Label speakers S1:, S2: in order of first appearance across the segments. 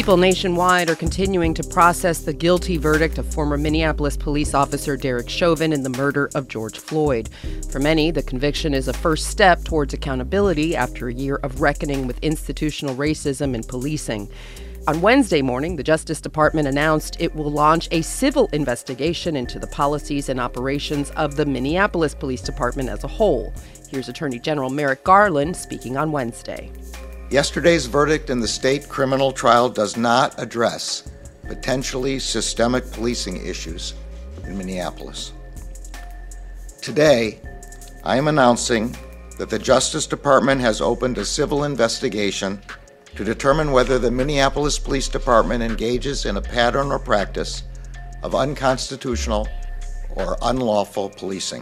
S1: People nationwide are continuing to process the guilty verdict of former Minneapolis police officer Derek Chauvin in the murder of George Floyd. For many, the conviction is a first step towards accountability after a year of reckoning with institutional racism in policing. On Wednesday morning, the Justice Department announced it will launch a civil investigation into the policies and operations of the Minneapolis Police Department as a whole. Here's Attorney General Merrick Garland speaking on Wednesday.
S2: Yesterday's verdict in the state criminal trial does not address potentially systemic policing issues in Minneapolis. Today, I am announcing that the Justice Department has opened a civil investigation to determine whether the Minneapolis Police Department engages in a pattern or practice of unconstitutional or unlawful policing.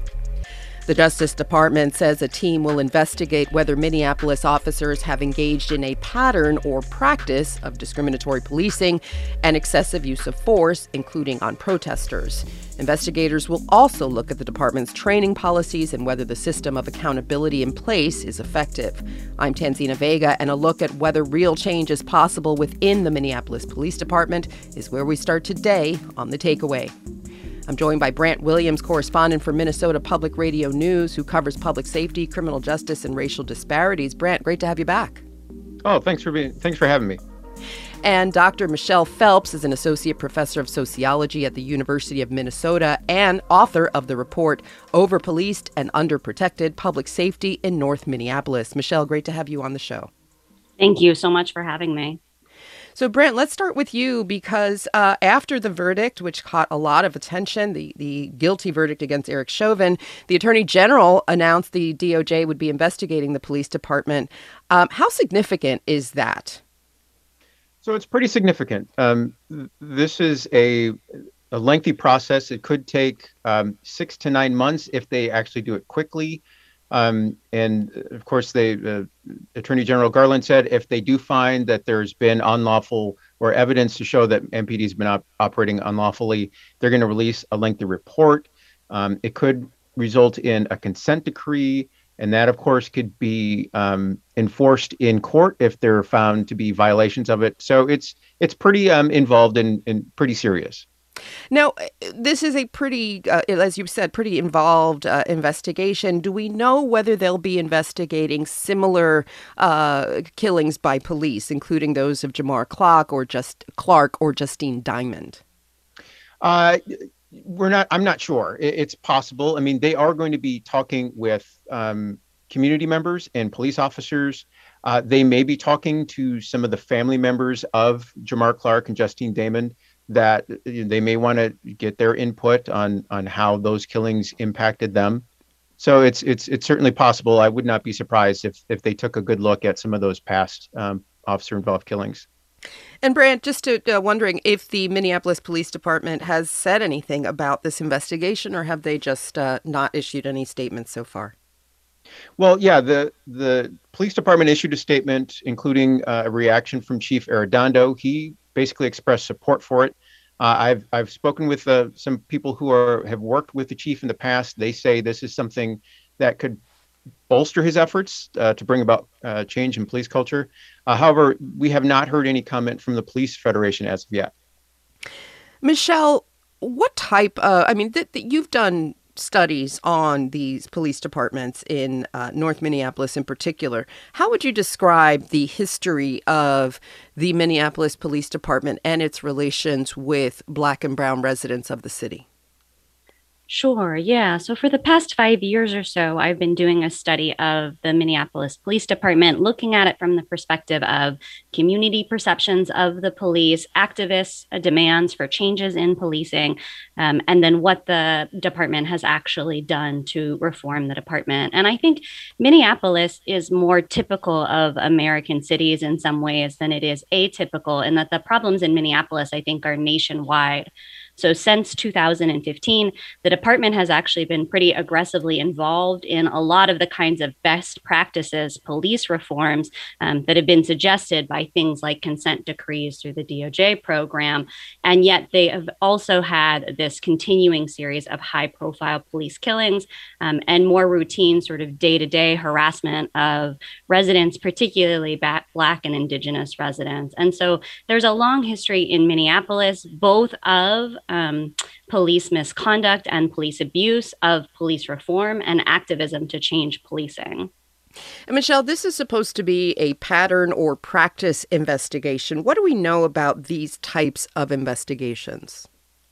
S1: The Justice Department says a team will investigate whether Minneapolis officers have engaged in a pattern or practice of discriminatory policing and excessive use of force, including on protesters. Investigators will also look at the department's training policies and whether the system of accountability in place is effective. I'm Tanzina Vega, and a look at whether real change is possible within the Minneapolis Police Department is where we start today on The Takeaway. I'm joined by Brant Williams, correspondent for Minnesota Public Radio News, who covers public safety, criminal justice, and racial disparities. Brant, great to have you back.
S3: Oh, thanks for having me.
S1: And Dr. Michelle Phelps is an associate professor of sociology at the University of Minnesota and author of the report Overpoliced and Underprotected: Public Safety in North Minneapolis. Michelle, great to have you on the show.
S4: Thank you so much for having me.
S1: So, Brent, let's start with you because after the verdict, which caught a lot of attention, the guilty verdict against Derek Chauvin, the Attorney General announced the DOJ would be investigating the police department. How significant is that?
S3: So it's pretty significant. This is a lengthy process. It could take 6 to 9 months if they actually do it quickly. And of course, Attorney General Garland said if they do find that there's been unlawful or evidence to show that MPD has been operating unlawfully, they're going to release a lengthy report. It could result in a consent decree, and that, of course, could be enforced in court if they're found to be violations of it. So it's pretty involved and pretty serious.
S1: Now, this is a pretty, as you said, pretty involved investigation. Do we know whether they'll be investigating similar killings by police, including those of Jamar Clark or Justine Diamond?
S3: I'm not sure. It's possible. I mean, they are going to be talking with community members and police officers. They may be talking to some of the family members of Jamar Clark and Justine Diamond, that they may want to get their input on how those killings impacted them. So it's certainly possible. I would not be surprised if they took a good look at some of those past officer-involved killings.
S1: And Brant, just wondering if the Minneapolis Police Department has said anything about this investigation, or have they just not issued any statements so far?
S3: Well, yeah, the police department issued a statement, including a reaction from Chief Arredondo. He basically expressed support for it. I've spoken with some people who have worked with the chief in the past. They say this is something that could bolster his efforts to bring about change in police culture. However, we have not heard any comment from the Police Federation as of yet.
S1: Michelle, what type? You've done studies on these police departments in North Minneapolis in particular. How would you describe the history of the Minneapolis Police Department and its relations with Black and brown residents of the city?
S4: Sure, yeah. So for the past 5 years or so, I've been doing a study of the Minneapolis Police Department, looking at it from the perspective of community perceptions of the police, activists' demands for changes in policing, and then what the department has actually done to reform the department. And I think Minneapolis is more typical of American cities in some ways than it is atypical, in that the problems in Minneapolis, I think, are nationwide. So since 2015, the department has actually been pretty aggressively involved in a lot of the kinds of best practices police reforms that have been suggested by things like consent decrees through the DOJ program. And yet they have also had this continuing series of high profile police killings and more routine sort of day-to-day harassment of residents, particularly Black and Indigenous residents. And so there's a long history in Minneapolis, both of police misconduct and police abuse, of police reform and activism to change policing.
S1: And Michelle, this is supposed to be a pattern or practice investigation. What do we know about these types of investigations?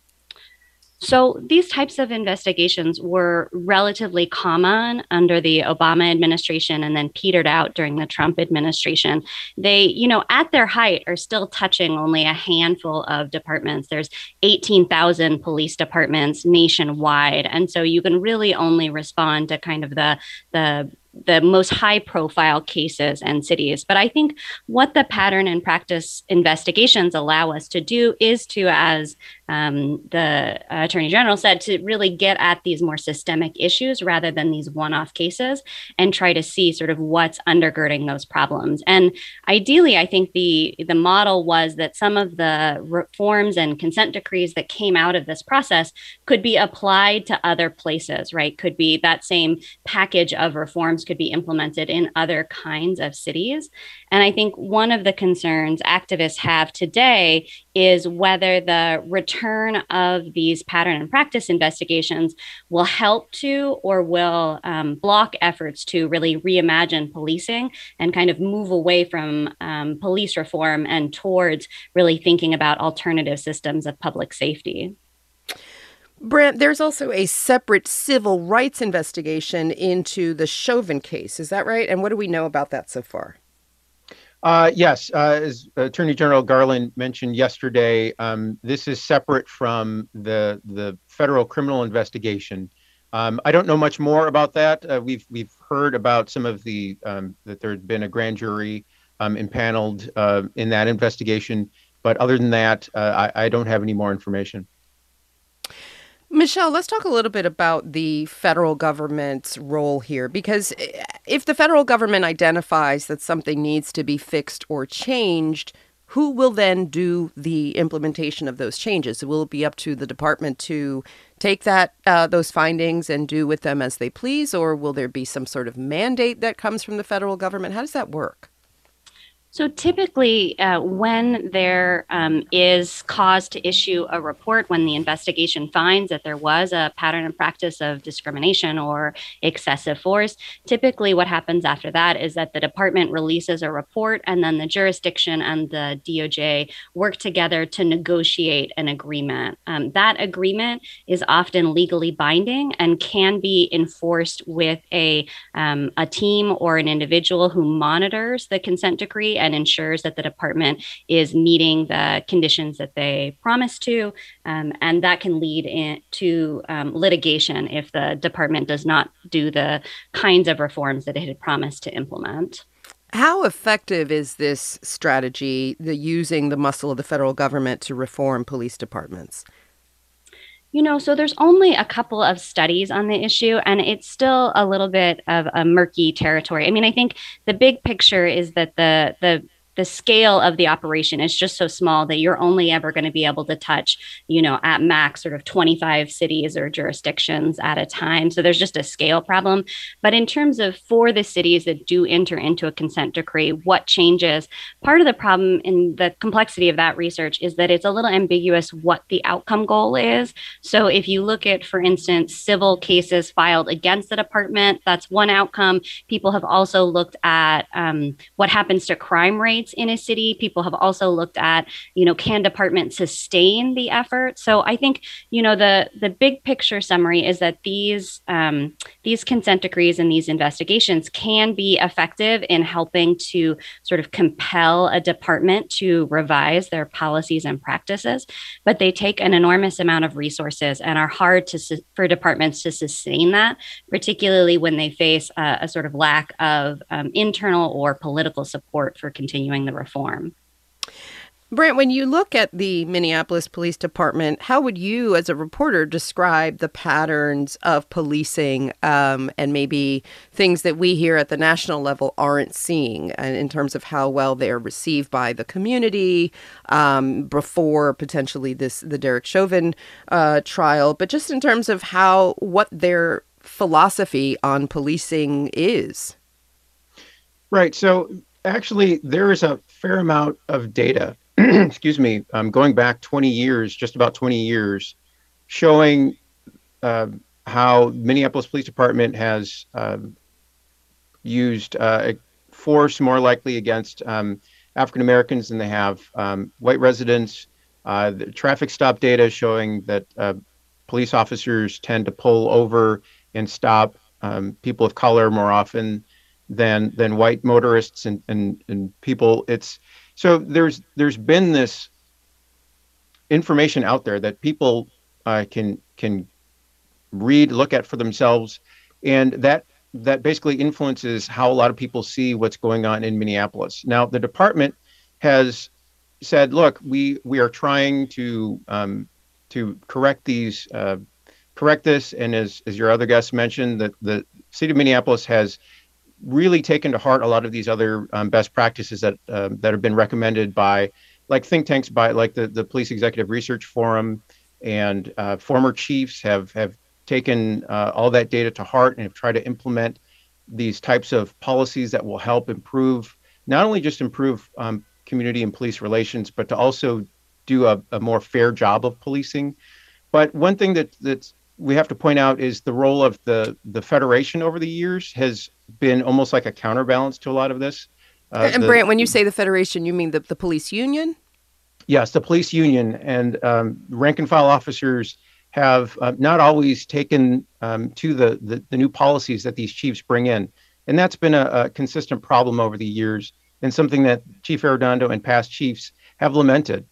S4: So these types of investigations were relatively common under the Obama administration and then petered out during the Trump administration. They, at their height are still touching only a handful of departments. There's 18,000 police departments nationwide. And so you can really only respond to kind of the most high profile cases and cities. But I think what the pattern and practice investigations allow us to do is to, as the Attorney General said, to really get at these more systemic issues rather than these one-off cases and try to see sort of what's undergirding those problems. And ideally, I think the model was that some of the reforms and consent decrees that came out of this process could be applied to other places, right? Could be that same package of reforms could be implemented in other kinds of cities. And I think one of the concerns activists have today is whether the return of these pattern and practice investigations will help to or will block efforts to really reimagine policing and kind of move away from police reform and towards really thinking about alternative systems of public safety.
S1: Brant, there's also a separate civil rights investigation into the Chauvin case. Is that right? And what do we know about that so far?
S3: Yes, as Attorney General Garland mentioned yesterday, this is separate from the federal criminal investigation. I don't know much more about that. We've heard about some of the that there had been a grand jury impaneled in that investigation, but other than that, I don't have any more information.
S1: Michelle, let's talk a little bit about the federal government's role here, because if the federal government identifies that something needs to be fixed or changed, who will then do the implementation of those changes? Will it be up to the department to take those findings and do with them as they please, or will there be some sort of mandate that comes from the federal government? How does that work?
S4: So typically, when there is cause to issue a report, when the investigation finds that there was a pattern and practice of discrimination or excessive force, typically what happens after that is that the department releases a report, and then the jurisdiction and the DOJ work together to negotiate an agreement. That agreement is often legally binding and can be enforced with a team or an individual who monitors the consent decree and ensures that the department is meeting the conditions that they promise to. And that can lead to litigation if the department does not do the kinds of reforms that it had promised to implement.
S1: How effective is this strategy, using the muscle of the federal government to reform police departments?
S4: So there's only a couple of studies on the issue, and it's still a little bit of a murky territory. I mean, I think the big picture is that the scale of the operation is just so small that you're only ever going to be able to touch, at max sort of 25 cities or jurisdictions at a time. So there's just a scale problem. But in terms of for the cities that do enter into a consent decree, what changes? Part of the problem in the complexity of that research is that it's a little ambiguous what the outcome goal is. So if you look at, for instance, civil cases filed against the department, that's one outcome. People have also looked at what happens to crime rates in a city. People have also looked at, can departments sustain the effort? So I think, the big picture summary is that these consent decrees and these investigations can be effective in helping to sort of compel a department to revise their policies and practices, but they take an enormous amount of resources and are hard for departments to sustain that, particularly when they face a sort of lack of internal or political support for continuing the reform.
S1: Brent, when you look at the Minneapolis Police Department, how would you, as a reporter, describe the patterns of policing and maybe things that we here at the national level aren't seeing in terms of how well they're received by the community before potentially the Derek Chauvin trial, but just in terms of what their philosophy on policing is?
S3: Right. So actually, there is a fair amount of data, excuse me, going back 20 years, just about 20 years, showing how Minneapolis Police Department has used force more likely against African Americans than they have white residents. The traffic stop data showing that police officers tend to pull over and stop people of color more often than white motorists and people. So there's been this information out there that people can read, look at for themselves, and that basically influences how a lot of people see what's going on in Minneapolis. Now, the department has said, look, we are trying to correct this, and as your other guests mentioned, that the city of Minneapolis has really taken to heart a lot of these other best practices that have been recommended by like think tanks, by like the Police Executive Research Forum, and former chiefs have taken all that data to heart and have tried to implement these types of policies that will help improve, not only just improve community and police relations, but to also do a more fair job of policing. But one thing that we have to point out is the role of the Federation over the years has been almost like a counterbalance to a lot of this.
S1: Brant, when you say the Federation, you mean the police union?
S3: Yes, the police union, and rank and file officers have not always taken to the new policies that these chiefs bring in. And that's been a consistent problem over the years, and something that Chief Arredondo and past chiefs have lamented.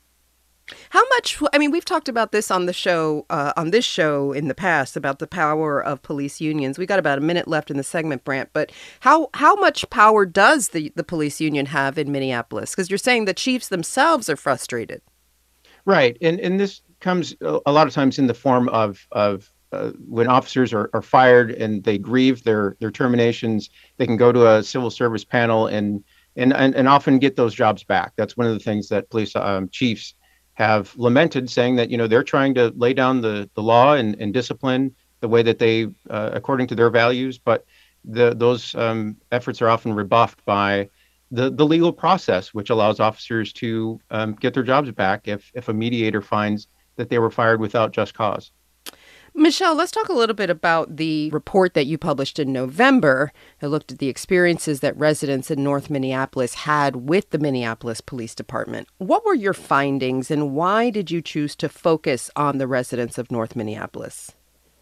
S1: How much, I mean, we've talked about this on this show in the past, about the power of police unions. We got about a minute left in the segment, Brant, but how much power does the police union have in Minneapolis? Because you're saying the chiefs themselves are frustrated.
S3: Right. And this comes a lot of times in the form of when officers are fired and they grieve their terminations, they can go to a civil service panel and often get those jobs back. That's one of the things that police chiefs have lamented, saying that, they're trying to lay down the law and discipline the way that they, according to their values, but those efforts are often rebuffed by the legal process, which allows officers to get their jobs back if a mediator finds that they were fired without just cause.
S1: Michelle, let's talk a little bit about the report that you published in November that looked at the experiences that residents in North Minneapolis had with the Minneapolis Police Department. What were your findings, and why did you choose to focus on the residents of North Minneapolis?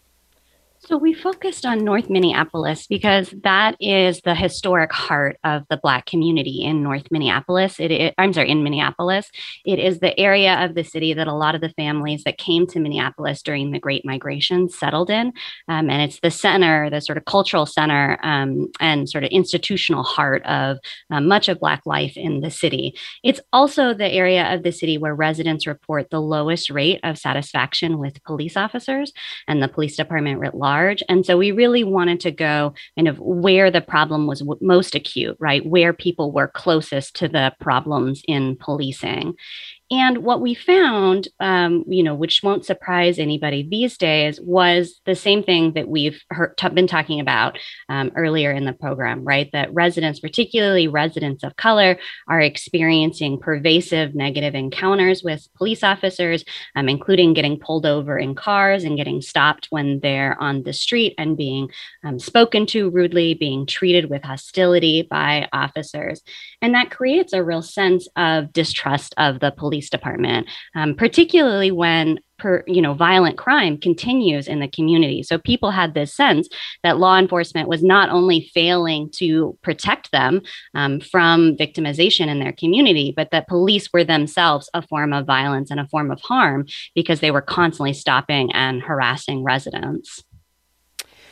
S4: So we focused on North Minneapolis because that is the historic heart of the Black community in North Minneapolis. In Minneapolis. It is the area of the city that a lot of the families that came to Minneapolis during the Great Migration settled in. And it's the center, the sort of cultural center and sort of institutional heart of much of Black life in the city. It's also the area of the city where residents report the lowest rate of satisfaction with police officers and the police department writ large. And so we really wanted to go kind of where the problem was most acute, right? Where people were closest to the problems in policing. And what we found, which won't surprise anybody these days, was the same thing that we've been talking about earlier in the program, right? That residents, particularly residents of color, are experiencing pervasive negative encounters with police officers, including getting pulled over in cars and getting stopped when they're on the street and being spoken to rudely, being treated with hostility by officers. And that creates a real sense of distrust of the police department, particularly when violent crime continues in the community. So people had this sense that law enforcement was not only failing to protect them from victimization in their community, but that police were themselves a form of violence and a form of harm because they were constantly stopping and harassing residents.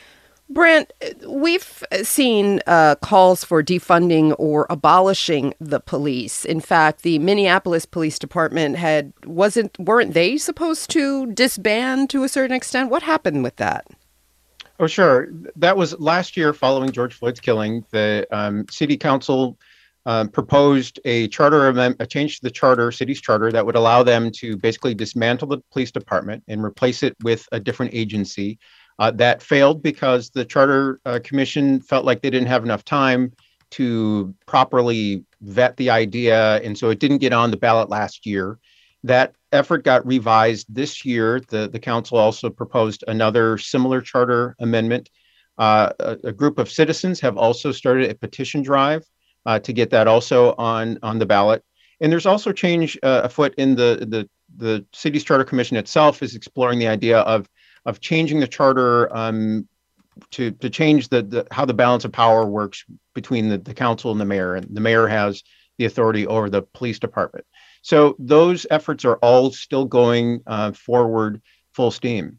S1: Brent, we've seen calls for defunding or abolishing the police. In fact, the Minneapolis Police Department weren't they supposed to disband to a certain extent? What happened with that?
S3: Oh, sure. That was last year following George Floyd's killing. The city council proposed a change to the city's charter that would allow them to basically dismantle the police department and replace it with a different agency. That failed because the Charter Commission felt like they didn't have enough time to properly vet the idea, and so it didn't get on the ballot last year. That effort got revised this year. The council also proposed another similar charter amendment. A group of citizens have also started a petition drive to get that also on the ballot. And there's also change afoot in the city's charter commission itself is exploring the idea of changing the charter to change how the balance of power works between the council and the mayor. And the mayor has the authority over the police department. So those efforts are all still going forward full steam.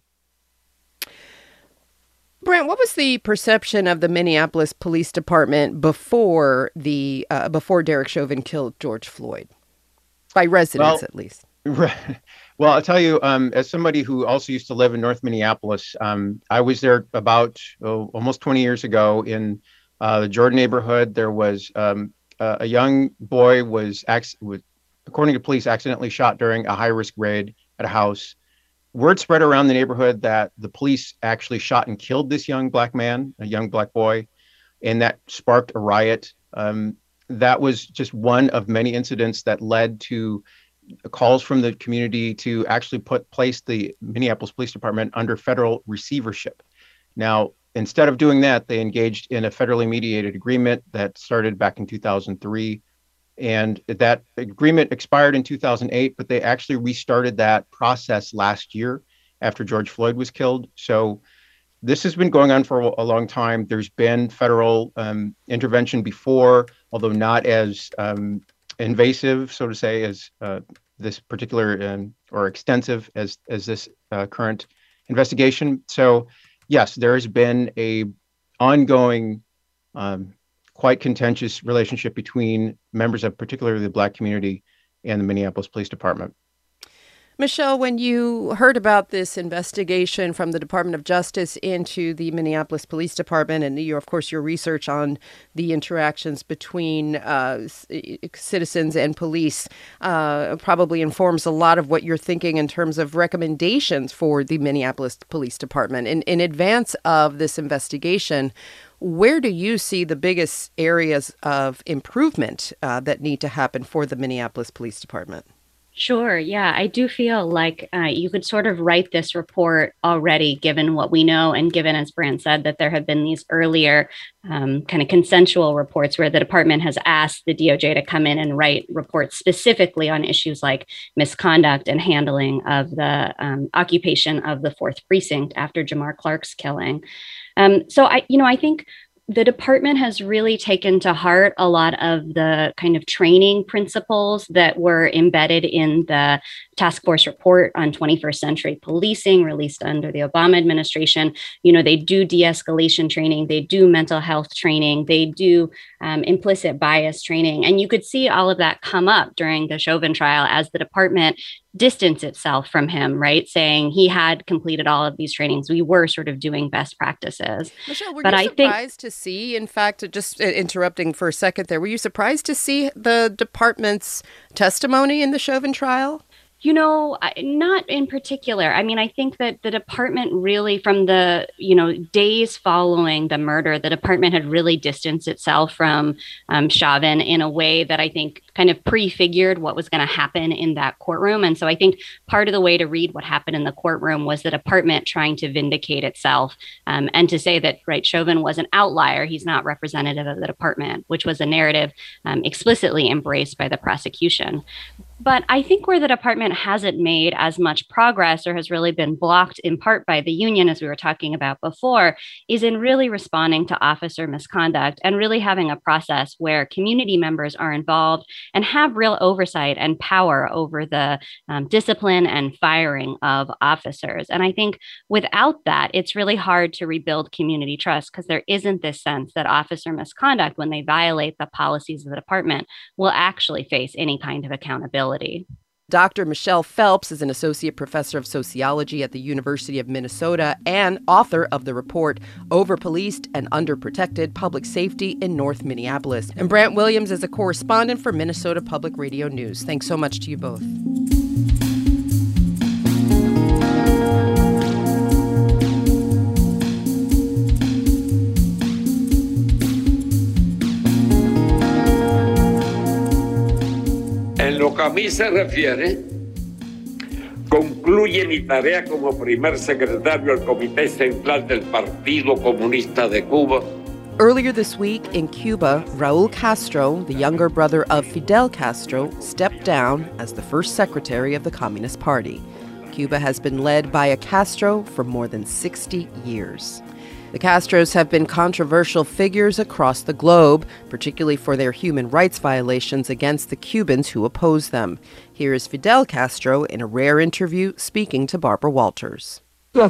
S1: Brent, what was the perception of the Minneapolis Police Department before Derek Chauvin killed George Floyd? By residents, at least.
S3: Well, I'll tell you, as somebody who also used to live in North Minneapolis, I was there about almost 20 years ago in the Jordan neighborhood. There was a young boy was, according to police, accidentally shot during a high-risk raid at a house. Word spread around the neighborhood that the police actually shot and killed this young black man, a young black boy, and that sparked a riot. That was just one of many incidents that led to calls from the community to actually place the Minneapolis Police Department under federal receivership. Now, instead of doing that, they engaged in a federally mediated agreement that started back in 2003. And that agreement expired in 2008, but they actually restarted that process last year after George Floyd was killed. So this has been going on for a long time. There's been federal intervention before, although not as invasive, so to say, as this particular or extensive as this current investigation. So yes, there has been a ongoing, quite contentious relationship between members of particularly the Black community and the Minneapolis Police Department.
S1: Michelle, when you heard about this investigation from the Department of Justice into the Minneapolis Police Department, and of course, your research on the interactions between citizens and police probably informs a lot of what you're thinking in terms of recommendations for the Minneapolis Police Department. In advance of this investigation, where do you see the biggest areas of improvement that need to happen for the Minneapolis Police Department?
S4: Sure. Yeah, I do feel like you could sort of write this report already, given what we know, and given, as Brent said, that there have been these earlier kind of consensual reports where the department has asked the DOJ to come in and write reports specifically on issues like misconduct and handling of the occupation of the 4th Precinct after Jamar Clark's killing. So I think the department has really taken to heart a lot of the kind of training principles that were embedded in the task force report on 21st century policing released under the Obama administration. You know, they do de-escalation training, they do mental health training, they do implicit bias training. And you could see all of that come up during the Chauvin trial as the department distance itself from him, right? Saying he had completed all of these trainings. We were sort of doing best practices.
S1: Michelle, were you surprised to see, in fact, just interrupting for a second there, were you surprised to see the department's testimony in the Chauvin trial?
S4: You know, not in particular. I mean, I think that the department really, from the, days following the murder, the department had really distanced itself from Chauvin in a way that I think kind of prefigured what was going to happen in that courtroom. And so I think part of the way to read what happened in the courtroom was the department trying to vindicate itself and to say that, right, Chauvin was an outlier. He's not representative of the department, which was a narrative explicitly embraced by the prosecution. But I think where the department hasn't made as much progress or has really been blocked in part by the union, as we were talking about before, is in really responding to officer misconduct and really having a process where community members are involved and have real oversight and power over the discipline and firing of officers. And I think without that, it's really hard to rebuild community trust because there isn't this sense that officer misconduct, when they violate the policies of the department, will actually face any kind of accountability.
S1: Dr. Michelle Phelps is an associate professor of sociology at the University of Minnesota and author of the report Over-Policed and Underprotected Public Safety in North Minneapolis. And Brant Williams is a correspondent for Minnesota Public Radio News. Thanks so much to you both.
S5: En lo que a mí se refiere, concluye mi tarea como primer secretario del Comité Central del Partido Comunista de Cuba.
S1: Earlier this week in Cuba, Raul Castro, the younger brother of Fidel Castro, stepped down as the first secretary of the Communist Party. Cuba has been led by a Castro for more than 60 years. The Castros have been controversial figures across the globe, particularly for their human rights violations against the Cubans who oppose them. Here is Fidel Castro in a rare interview speaking to Barbara Walters.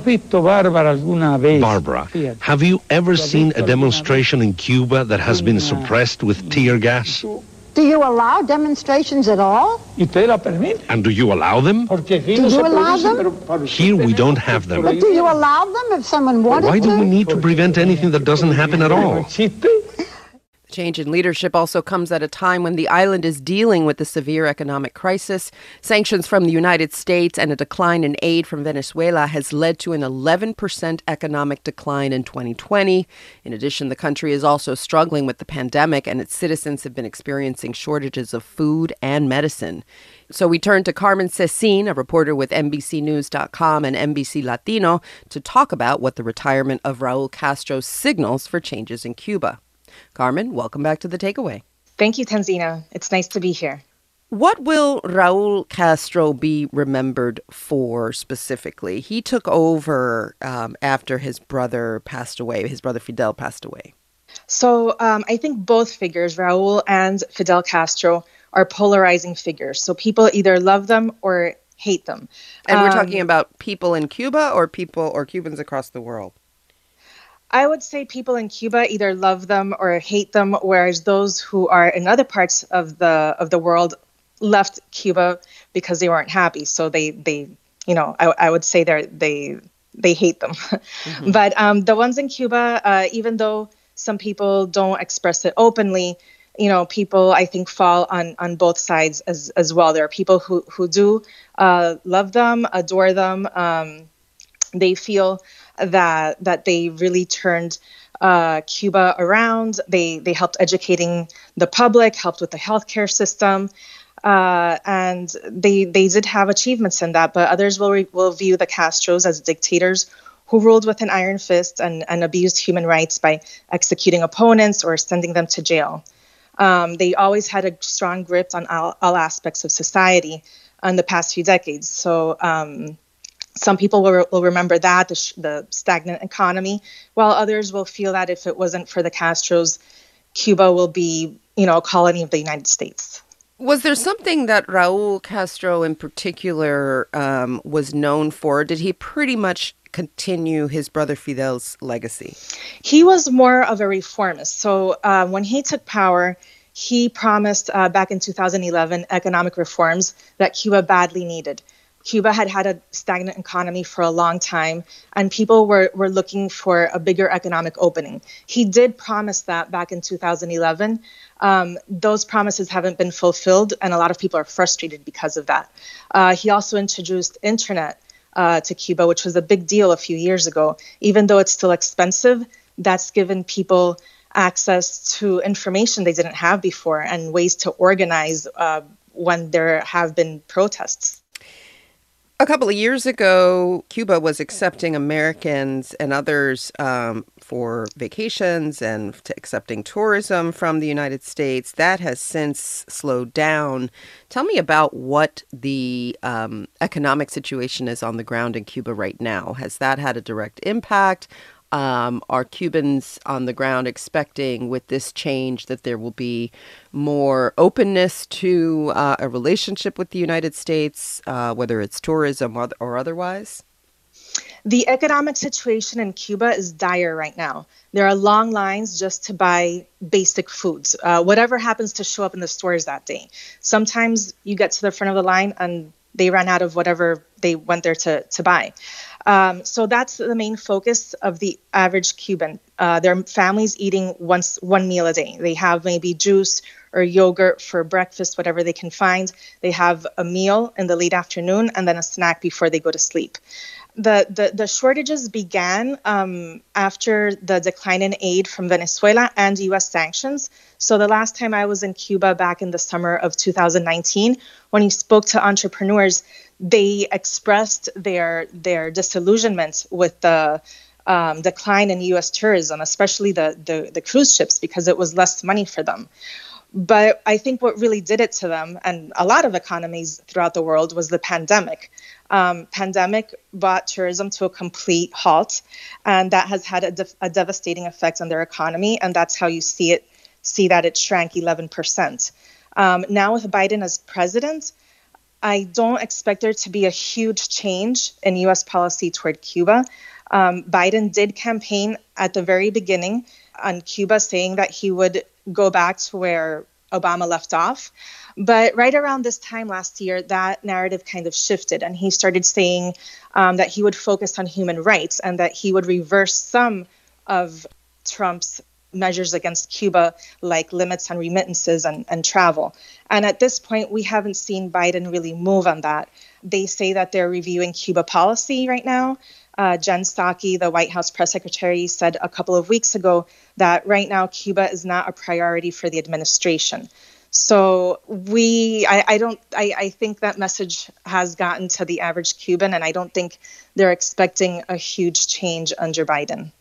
S6: Barbara, have you ever seen a demonstration in Cuba that has been suppressed with tear gas?
S7: Do you allow demonstrations at all?
S6: And do you allow them?
S7: Do you allow them?
S6: Here we don't have them.
S7: But do you allow them if someone wanted to?
S6: Why do we need to prevent anything that doesn't happen at all?
S1: The change in leadership also comes at a time when the island is dealing with the severe economic crisis. Sanctions from the United States and a decline in aid from Venezuela has led to an 11% economic decline in 2020. In addition, the country is also struggling with the pandemic, and its citizens have been experiencing shortages of food and medicine. So we turn to Carmen Cecin, a reporter with NBCNews.com and NBC Latino, to talk about what the retirement of Raul Castro signals for changes in Cuba. Carmen, welcome back to The Takeaway.
S8: Thank you, Tanzina. It's nice to be here.
S1: What will Raul Castro be remembered for specifically? He took over after his brother passed away. His brother Fidel passed away.
S8: So I think both figures, Raul and Fidel Castro, are polarizing figures. So people either love them or hate them.
S1: And we're talking about people in Cuba or Cubans across the world?
S8: I would say people in Cuba either love them or hate them, whereas those who are in other parts of the world left Cuba because they weren't happy. So I would say they hate them. Mm-hmm. But the ones in Cuba, even though some people don't express it openly, people I think fall on both sides as well. There are people who do love them, adore them. They feel that they really turned Cuba around. They helped educating the public, helped with the healthcare system, and they did have achievements in that. But others will view the Castros as dictators who ruled with an iron fist and abused human rights by executing opponents or sending them to jail. They always had a strong grip on all aspects of society in the past few decades. So some people will remember that, the stagnant economy, while others will feel that if it wasn't for the Castros, Cuba will be, a colony of the United States.
S1: Was there something that Raul Castro in particular was known for? Did he pretty much continue his brother Fidel's legacy?
S8: He was more of a reformist. So when he took power, he promised back in 2011 economic reforms that Cuba badly needed. Cuba had a stagnant economy for a long time, and people were looking for a bigger economic opening. He did promise that back in 2011. Those promises haven't been fulfilled, and a lot of people are frustrated because of that. He also introduced internet to Cuba, which was a big deal a few years ago. Even though it's still expensive, that's given people access to information they didn't have before and ways to organize when there have been protests.
S1: A couple of years ago, Cuba was accepting Americans and others for vacations and accepting tourism from the United States. That has since slowed down. Tell me about what the economic situation is on the ground in Cuba right now. Has that had a direct impact? Are Cubans on the ground expecting with this change that there will be more openness to a relationship with the United States, whether it's tourism or otherwise?
S8: The economic situation in Cuba is dire right now. There are long lines just to buy basic foods, whatever happens to show up in the stores that day. Sometimes you get to the front of the line and they ran out of whatever they went there to buy. So that's the main focus of the average Cuban. Their families eating one meal a day. They have maybe juice or yogurt for breakfast, whatever they can find. They have a meal in the late afternoon and then a snack before they go to sleep. The shortages began after the decline in aid from Venezuela and U.S. sanctions. So the last time I was in Cuba back in the summer of 2019, when you spoke to entrepreneurs, they expressed their disillusionment with the decline in U.S. tourism, especially the cruise ships, because it was less money for them. But I think what really did it to them, and a lot of economies throughout the world, was the pandemic. Pandemic brought tourism to a complete halt, and that has had a devastating effect on their economy, and that's how you see that it shrank 11%. Now with Biden as president, I don't expect there to be a huge change in U.S. policy toward Cuba. Biden did campaign at the very beginning on Cuba, saying that he would go back to where Obama left off. But right around this time last year, that narrative kind of shifted, and he started saying that he would focus on human rights and that he would reverse some of Trump's measures against Cuba, like limits on remittances and travel. And at this point, we haven't seen Biden really move on that. They say that they're reviewing Cuba policy right now. Jen Psaki, the White House press secretary, said a couple of weeks ago that right now Cuba is not a priority for the administration. So I think that message has gotten to the average Cuban, and I don't think they're expecting a huge change under Biden.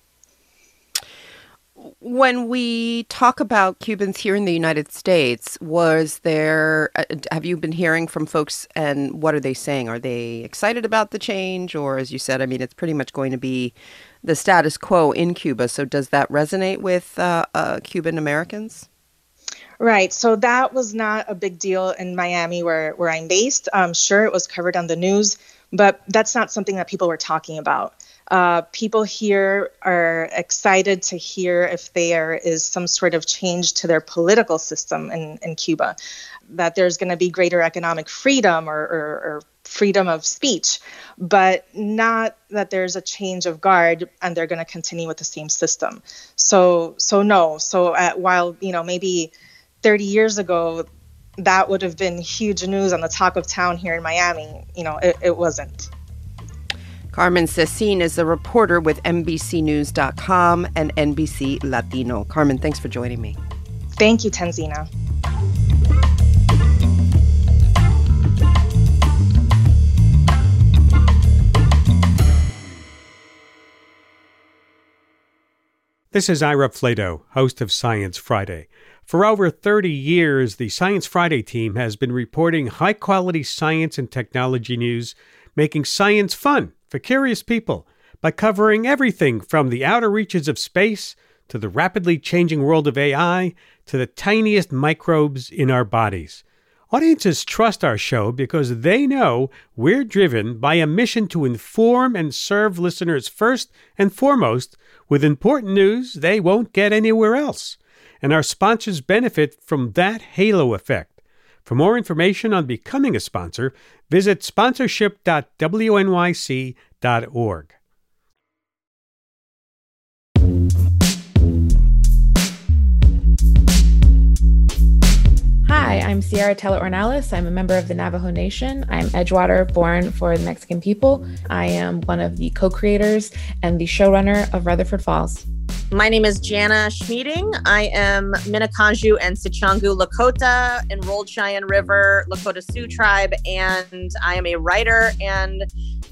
S1: When we talk about Cubans here in the United States, have you been hearing from folks, and what are they saying? Are they excited about the change? Or, as you said, I mean, it's pretty much going to be the status quo in Cuba. So does that resonate with Cuban Americans?
S8: Right. So that was not a big deal in Miami, where I'm based. Sure, it was covered on the news, but that's not something that people were talking about. People here are excited to hear if there is some sort of change to their political system in Cuba, that there's going to be greater economic freedom or freedom of speech, but not that there's a change of guard and they're going to continue with the same system. So no. So while, maybe 30 years ago, that would have been huge news on the talk of town here in Miami, it wasn't.
S1: Carmen Cecin is a reporter with NBCnews.com and NBC Latino. Carmen, thanks for joining me.
S8: Thank you, Tanzina.
S9: This is Ira Flato, host of Science Friday. For over 30 years, the Science Friday team has been reporting high-quality science and technology news, making science fun for curious people by covering everything from the outer reaches of space to the rapidly changing world of AI to the tiniest microbes in our bodies. Audiences trust our show because they know we're driven by a mission to inform and serve listeners first and foremost with important news they won't get anywhere else. And our sponsors benefit from that halo effect. For more information on becoming a sponsor, visit sponsorship.wnyc.org.
S10: Hi, I'm Sierra Teller Ornelas. I'm a member of the Navajo Nation. I'm Edgewater, born for the Mexican people. I am one of the co-creators and the showrunner of Rutherford Falls.
S11: My name is Jana Schmieding. I am Minneconjou and Sichangu Lakota, Enrolled Cheyenne River, Lakota Sioux Tribe, and I am a writer and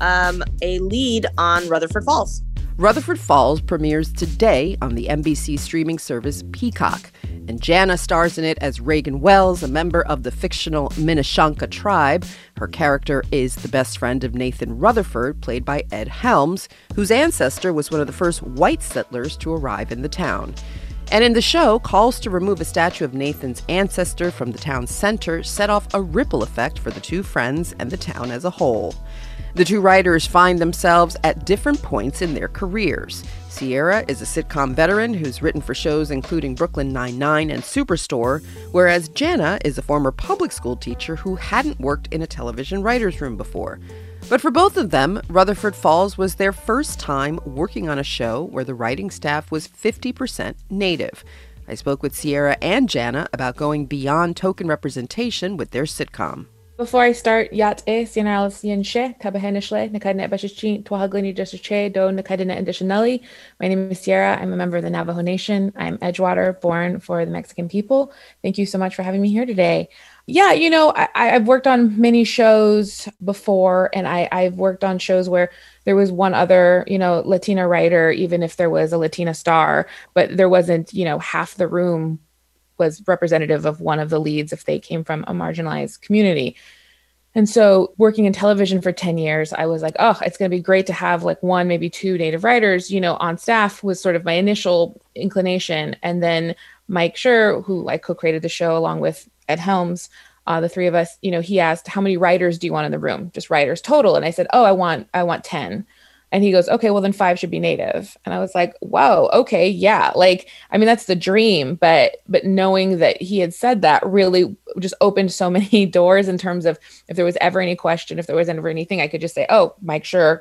S11: a lead on Rutherford Falls.
S1: Rutherford Falls premieres today on the NBC streaming service Peacock, and Jana stars in it as Reagan Wells, a member of the fictional Minneshanka tribe. Her character is the best friend of Nathan Rutherford, played by Ed Helms, whose ancestor was one of the first white settlers to arrive in the town. And in the show, calls to remove a statue of Nathan's ancestor from the town's center set off a ripple effect for the two friends and the town as a whole. The two writers find themselves at different points in their careers. Sierra is a sitcom veteran who's written for shows including Brooklyn Nine-Nine and Superstore, whereas Jana is a former public school teacher who hadn't worked in a television writer's room before. But for both of them, Rutherford Falls was their first time working on a show where the writing staff was 50% Native. I spoke with Sierra and Jana about going beyond token representation with their sitcom.
S10: Before I start, yat sianal sienshe, tabahenishle, nakadna bashichin, twahaglini jusche, do nakadina additionally. My name is Sierra. I'm a member of the Navajo Nation. I'm Edgewater, born for the Mexican people. Thank you so much for having me here today. Yeah, I've worked on many shows before, and I've worked on shows where there was one other, Latina writer, even if there was a Latina star, but there wasn't, half the room was representative of one of the leads if they came from a marginalized community. And so working in television for 10 years, I was like, oh, it's going to be great to have like one, maybe two Native writers, on staff was sort of my initial inclination. And then Mike Schur, who I co-created the show along with Ed Helms, the three of us, he asked, how many writers do you want in the room? Just writers total. And I said, oh, I want 10. And he goes, okay, well then 5 should be Native. And I was like, wow, okay, yeah. That's the dream. But knowing that he had said that really just opened so many doors in terms of if there was ever any question, if there was ever anything, I could just say, oh, Mike Schur,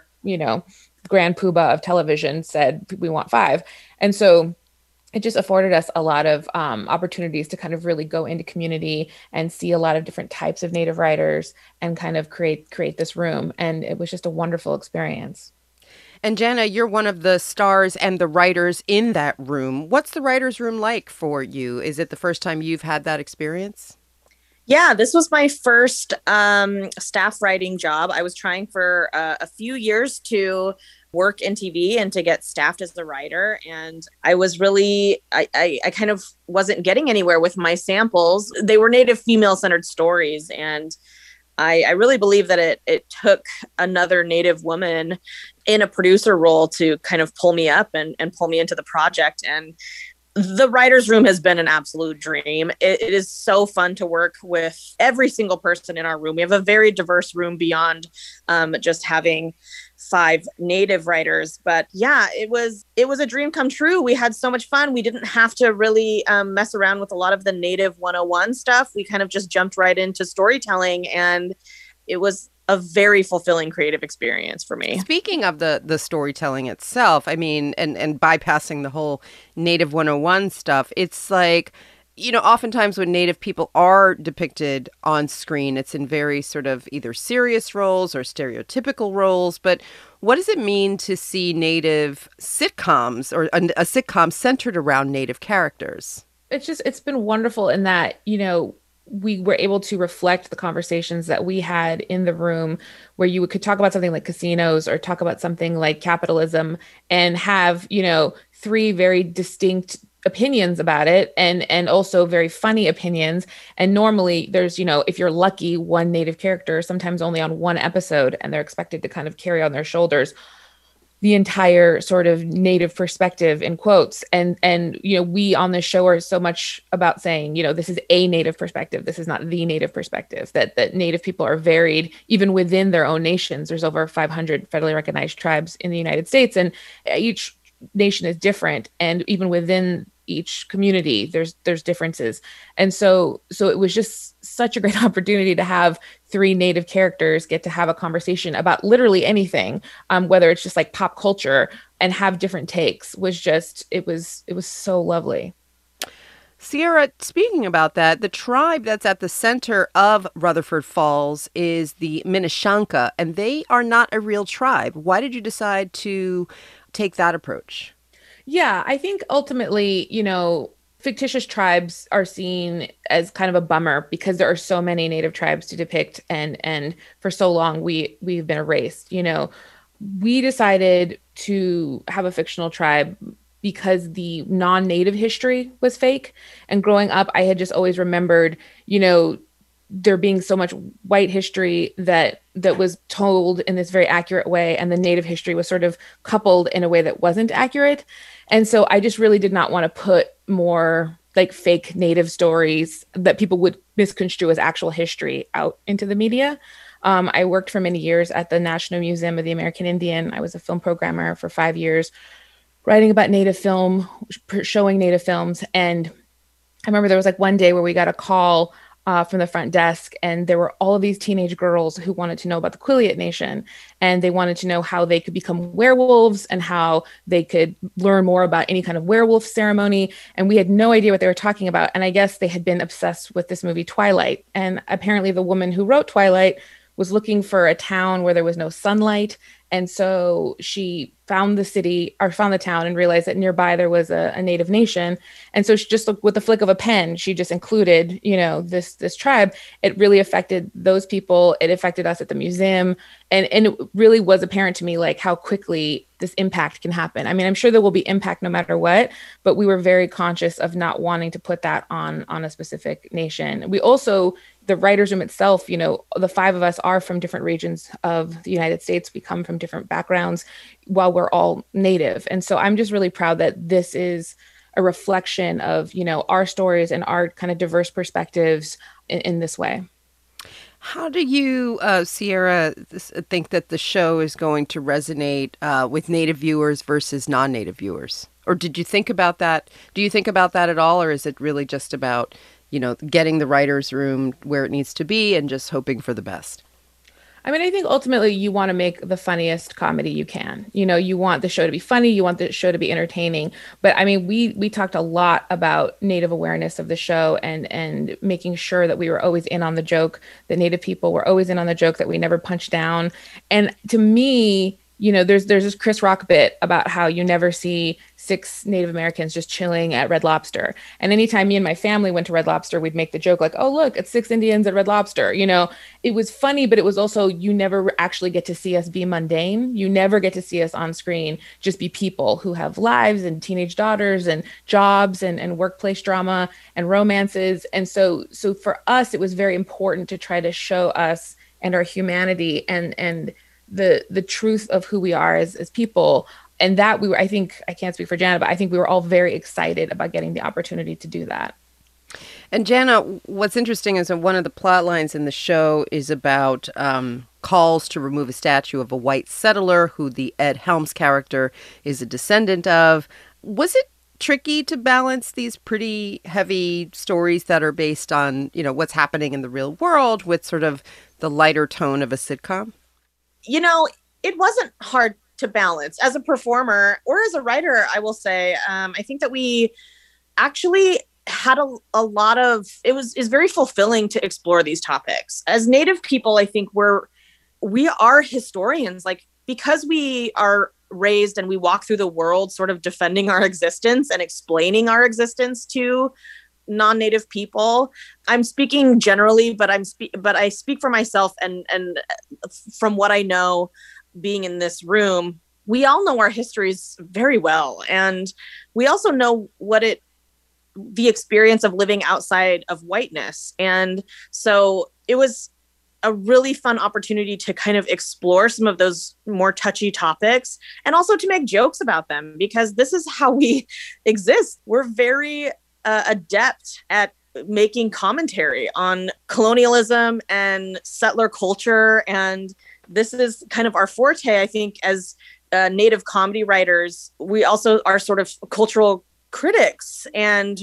S10: Grand Poobah of television said, we want 5. And so it just afforded us a lot of opportunities to kind of really go into community and see a lot of different types of Native writers and kind of create this room. And it was just a wonderful experience.
S1: And Jana, you're one of the stars and the writers in that room. What's the writer's room like for you? Is it the first time you've had that experience?
S11: Yeah, this was my first staff writing job. I was trying for a few years to work in TV and to get staffed as the writer. And I was really, I kind of wasn't getting anywhere with my samples. They were Native female-centered stories. And I really believe that it took another Native woman in a producer role to kind of pull me up and pull me into the project. And the writer's room has been an absolute dream. It is so fun to work with every single person in our room. We have a very diverse room beyond just having 5 Native writers. But yeah, it was a dream come true. We had so much fun. We didn't have to really mess around with a lot of the Native 101 stuff. We kind of just jumped right into storytelling, and it was a very fulfilling creative experience for me.
S1: Speaking of the storytelling itself, and bypassing the whole Native 101 stuff, it's like, oftentimes when Native people are depicted on screen, it's in very sort of either serious roles or stereotypical roles. But what does it mean to see Native sitcoms or a sitcom centered around Native characters?
S10: It's been wonderful in that, we were able to reflect the conversations that we had in the room where you could talk about something like casinos or talk about something like capitalism and have, 3 very distinct opinions about it and also very funny opinions. And normally there's, if you're lucky, one Native character, sometimes only on one episode, and they're expected to kind of carry on their shoulders the entire sort of Native perspective in quotes. And we on this show are so much about saying, this is a Native perspective. This is not the Native perspective, that Native people are varied even within their own nations. There's over 500 federally recognized tribes in the United States, and each nation is different. And even within each community, there's differences. And so it was just such a great opportunity to have 3 Native characters get to have a conversation about literally anything, whether it's just like pop culture, and have different takes. It was so lovely.
S1: Sierra, speaking about that, the tribe that's at the center of Rutherford Falls is the Minneshanka, and they are not a real tribe. Why did you decide to take that approach?
S10: Yeah, I think ultimately, fictitious tribes are seen as kind of a bummer because there are so many native tribes to depict, and for so long we've been erased. We decided to have a fictional tribe because the non-native history was fake. And growing up, I had just always remembered, there being so much white history that was told in this very accurate way, and the native history was sort of coupled in a way that wasn't accurate. And so I just really did not want to put more like fake native stories that people would misconstrue as actual history out into the media. I worked for many years at the National Museum of the American Indian. I was a film programmer for 5 years, writing about native film, showing native films. And I remember there was like one day where we got a call from the front desk, and there were all of these teenage girls who wanted to know about the Quileute Nation, and they wanted to know how they could become werewolves and how they could learn more about any kind of werewolf ceremony. And we had no idea what they were talking about. And I guess they had been obsessed with this movie Twilight. And apparently the woman who wrote Twilight was looking for a town where there was no sunlight. And so she found the town and realized that nearby there was a native nation. And so she just, with the flick of a pen, she just included, this tribe. It really affected those people. It affected us at the museum. And it really was apparent to me, like, how quickly this impact can happen. I mean, I'm sure there will be impact no matter what, but we were very conscious of not wanting to put that on a specific nation. We also, the writers' room itself, the 5 of us are from different regions of the United States. We come from different backgrounds while we're all native. And so I'm just really proud that this is a reflection of, our stories and our kind of diverse perspectives in this way.
S1: How do you, Sierra, think that the show is going to resonate with Native viewers versus non-Native viewers? Or did you think about that? Do you think about that at all? Or is it really just about, getting the writer's room where it needs to be and just hoping for the best?
S10: I mean, I think ultimately you want to make the funniest comedy you can. You want the show to be funny. You want the show to be entertaining. But I mean, we talked a lot about Native awareness of the show and making sure that we were always in on the joke, that Native people were always in on the joke, that we never punched down. And to me, there's this Chris Rock bit about how you never see 6 Native Americans just chilling at Red Lobster. And anytime me and my family went to Red Lobster, we'd make the joke like, oh, look, it's 6 Indians at Red Lobster. It was funny, but it was also, you never actually get to see us be mundane. You never get to see us on screen just be people who have lives and teenage daughters and jobs and workplace drama and romances. And so for us, it was very important to try to show us and our humanity and the truth of who we are as people. And that I think, I can't speak for Jana, but I think we were all very excited about getting the opportunity to do that.
S1: And Jana, what's interesting is that one of the plot lines in the show is about calls to remove a statue of a white settler who the Ed Helms character is a descendant of. Was it tricky to balance these pretty heavy stories that are based on, what's happening in the real world with sort of the lighter tone of a sitcom?
S11: It wasn't hard to balance. As a performer or as a writer, I will say, I think that we actually had a lot of, is very fulfilling to explore these topics. As Native people, I think we are historians, like, because we are raised and we walk through the world sort of defending our existence and explaining our existence to non-Native people. I'm speaking generally, but I speak for myself and from what I know being in this room, we all know our histories very well. And we also know the experience of living outside of whiteness. And so it was a really fun opportunity to kind of explore some of those more touchy topics and also to make jokes about them, because this is how we exist. We're very adept at making commentary on colonialism and settler culture. And this is kind of our forte, I think, as Native comedy writers. We also are sort of cultural critics. And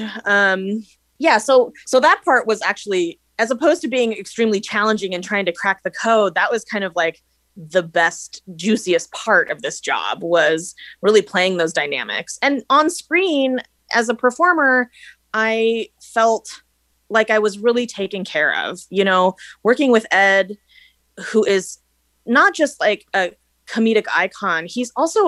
S11: so that part was actually, as opposed to being extremely challenging and trying to crack the code, that was kind of like the best, juiciest part of this job, was really playing those dynamics. And on screen, as a performer, I felt like I was really taken care of, working with Ed, who is not just like a comedic icon. He's also an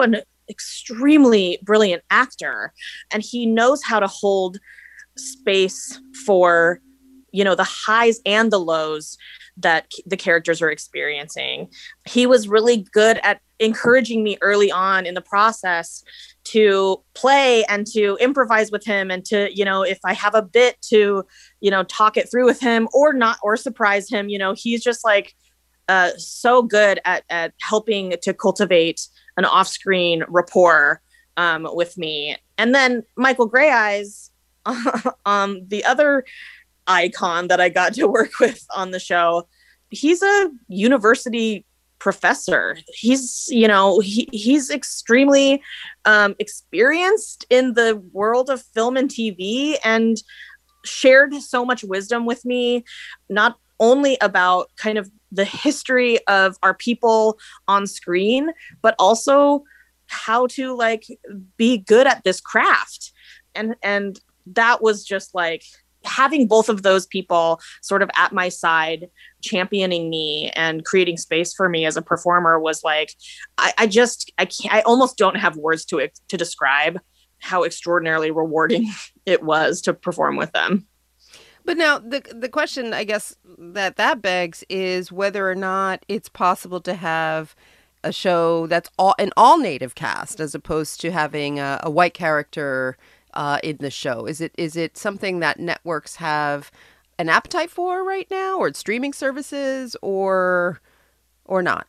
S11: extremely brilliant actor, and he knows how to hold space for, the highs and the lows that the characters are experiencing. He was really good at encouraging me early on in the process to play and to improvise with him, and to, if I have a bit, to, talk it through with him or not, or surprise him. He's just like so good at helping to cultivate an off-screen rapport with me. And then Michael Greyeyes, the other icon that I got to work with on the show, he's a university professor. He's, he's extremely experienced in the world of film and TV, and shared so much wisdom with me, not only about kind of the history of our people on screen, but also how to like be good at this craft. And that was just like, having both of those people sort of at my side, championing me and creating space for me as a performer was like, I almost don't have words to describe how extraordinarily rewarding it was to perform with them.
S1: But now the question, I guess, that begs is whether or not it's possible to have a show that's an all native cast as opposed to having a white character in the show. Is it something that networks have an appetite for right now, or streaming services, or not?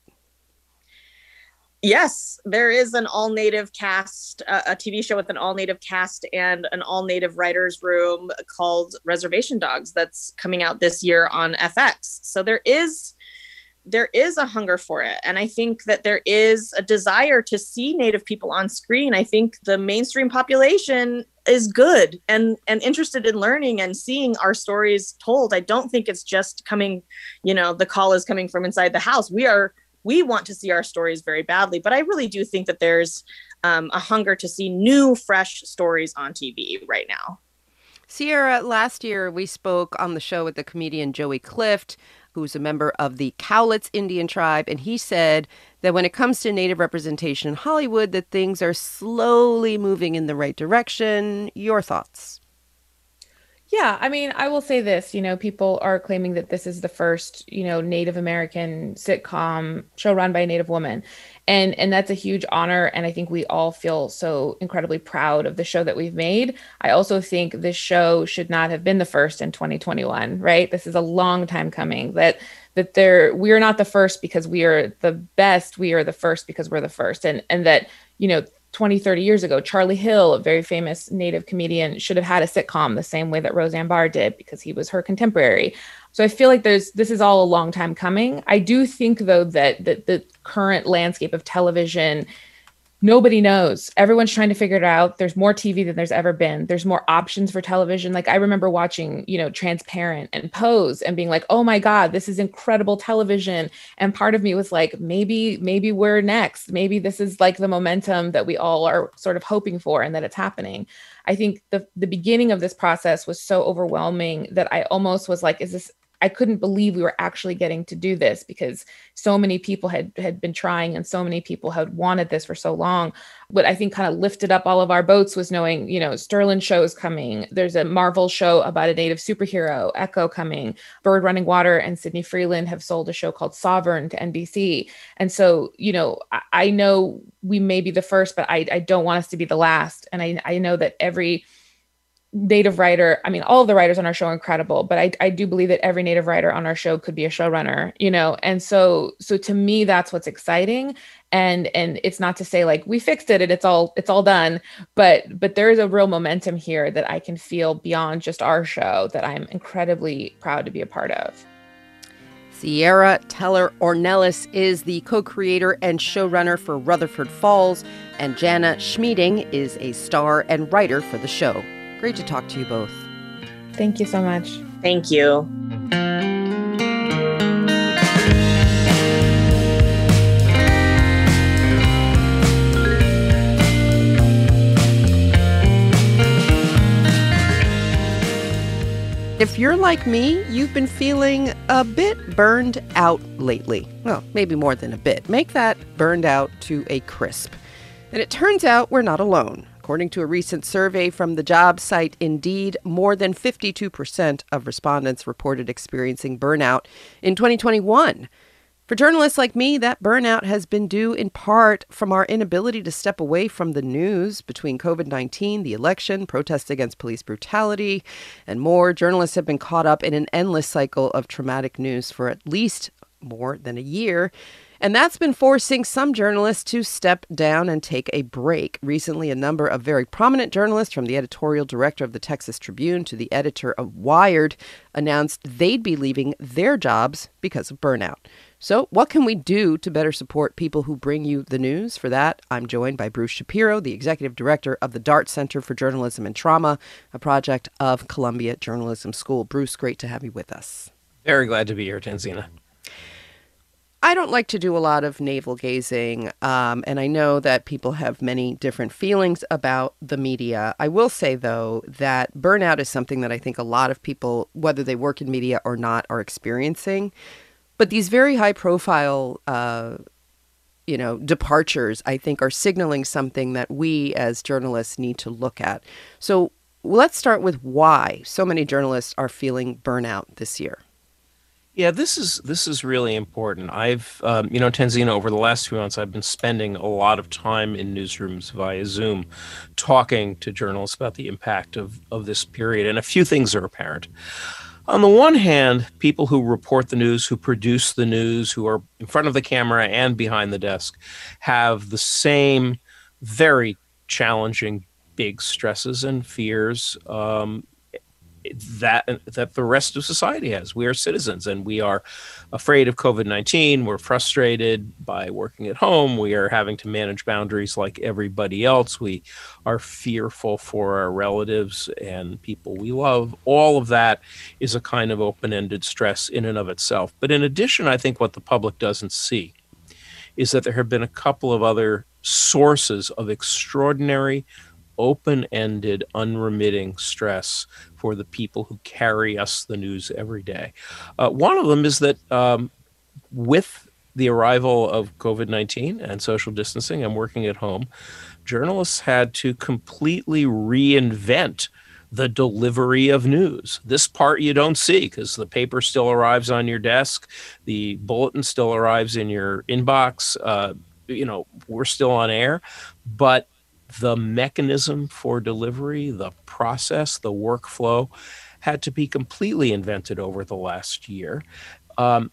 S11: Yes, there is an all-native cast, a TV show with an all-native cast and an all-native writers' room called Reservation Dogs that's coming out this year on FX. So there is a hunger for it. And I think that there is a desire to see Native people on screen. I think the mainstream population is good and interested in learning and seeing our stories told. I don't think it's just coming, the call is coming from inside the house. We want to see our stories very badly, but I really do think that there's a hunger to see new, fresh stories on TV right now.
S1: Sierra, last year we spoke on the show with the comedian Joey Clift, who's a member of the Cowlitz Indian tribe, and he said that when it comes to Native representation in Hollywood, that things are slowly moving in the right direction. Your thoughts?
S10: Yeah, I mean, I will say this, people are claiming that this is the first, Native American sitcom show run by a Native woman. And that's a huge honor. And I think we all feel so incredibly proud of the show that we've made. I also think this show should not have been the first in 2021, right? This is a long time coming, that we are not the first because we are the best. We are the first because we're the first. And that, 20, 30 years ago, Charlie Hill, a very famous Native comedian, should have had a sitcom the same way that Roseanne Barr did, because he was her contemporary. So I feel like this is all a long time coming. I do think, though, that the current landscape of television, nobody knows. Everyone's trying to figure it out. There's more TV than there's ever been. There's more options for television. Like, I remember watching, Transparent and Pose and being like, oh my God, this is incredible television. And part of me was like, maybe we're next. Maybe this is like the momentum that we all are sort of hoping for, and that it's happening. I think the beginning of this process was so overwhelming that I almost was like, I couldn't believe we were actually getting to do this, because so many people had been trying and so many people had wanted this for so long. What I think kind of lifted up all of our boats was knowing, Sterling show is coming. There's a Marvel show about a Native superhero, Echo, coming. Bird Running Water and Sydney Freeland have sold a show called Sovereign to NBC. And so, I know we may be the first, but I don't want us to be the last. And I know that every Native writer, I mean, all of the writers on our show are incredible, but I do believe that every Native writer on our show could be a showrunner, and so to me, that's what's exciting. And it's not to say like we fixed it and it's all done, but there is a real momentum here that I can feel beyond just our show, that I'm incredibly proud to be a part of.
S1: Sierra Teller Ornelas is the co-creator and showrunner for Rutherford Falls, and Jana Schmieding is a star and writer for the show. Great to talk to you both.
S10: Thank you so much.
S11: Thank you.
S1: If you're like me, you've been feeling a bit burned out lately. Well, maybe more than a bit. Make that burned out to a crisp. And it turns out we're not alone. According to a recent survey from the job site Indeed, more than 52% of respondents reported experiencing burnout in 2021. For journalists like me, that burnout has been due in part from our inability to step away from the news. Between COVID-19, the election, protests against police brutality, and more, journalists have been caught up in an endless cycle of traumatic news for at least more than a year. And that's been forcing some journalists to step down and take a break. Recently, a number of very prominent journalists, from the editorial director of the Texas Tribune to the editor of Wired, announced they'd be leaving their jobs because of burnout. So what can we do to better support people who bring you the news? For that, I'm joined by Bruce Shapiro, the executive director of the Dart Center for Journalism and Trauma, a project of Columbia Journalism School. Bruce, great to have you with us.
S12: Very glad to be here, Tanzina.
S1: I don't like to do a lot of navel gazing, and I know that people have many different feelings about the media. I will say, though, that burnout is something that I think a lot of people, whether they work in media or not, are experiencing. But these very high-profile, departures, I think, are signaling something that we as journalists need to look at. So let's start with why so many journalists are feeling burnout this year.
S12: Yeah, this is really important. I've, Tanzina, over the last few months, I've been spending a lot of time in newsrooms via Zoom talking to journalists about the impact of this period. And a few things are apparent. On the one hand, people who report the news, who produce the news, who are in front of the camera and behind the desk, have the same very challenging big stresses and fears that the rest of society has. We are citizens, and we are afraid of COVID-19. We're frustrated by working at home. We are having to manage boundaries like everybody else. We are fearful for our relatives and people we love. All of that is a kind of open-ended stress in and of itself. But in addition, I think what the public doesn't see is that there have been a couple of other sources of extraordinary, open-ended, unremitting stress for the people who carry us the news every day. One of them is that with the arrival of COVID-19 and social distancing and working at home, journalists had to completely reinvent the delivery of news. This part you don't see because the paper still arrives on your desk, the bulletin still arrives in your inbox, we're still on air, but the mechanism for delivery, the process, the workflow had to be completely invented over the last year. And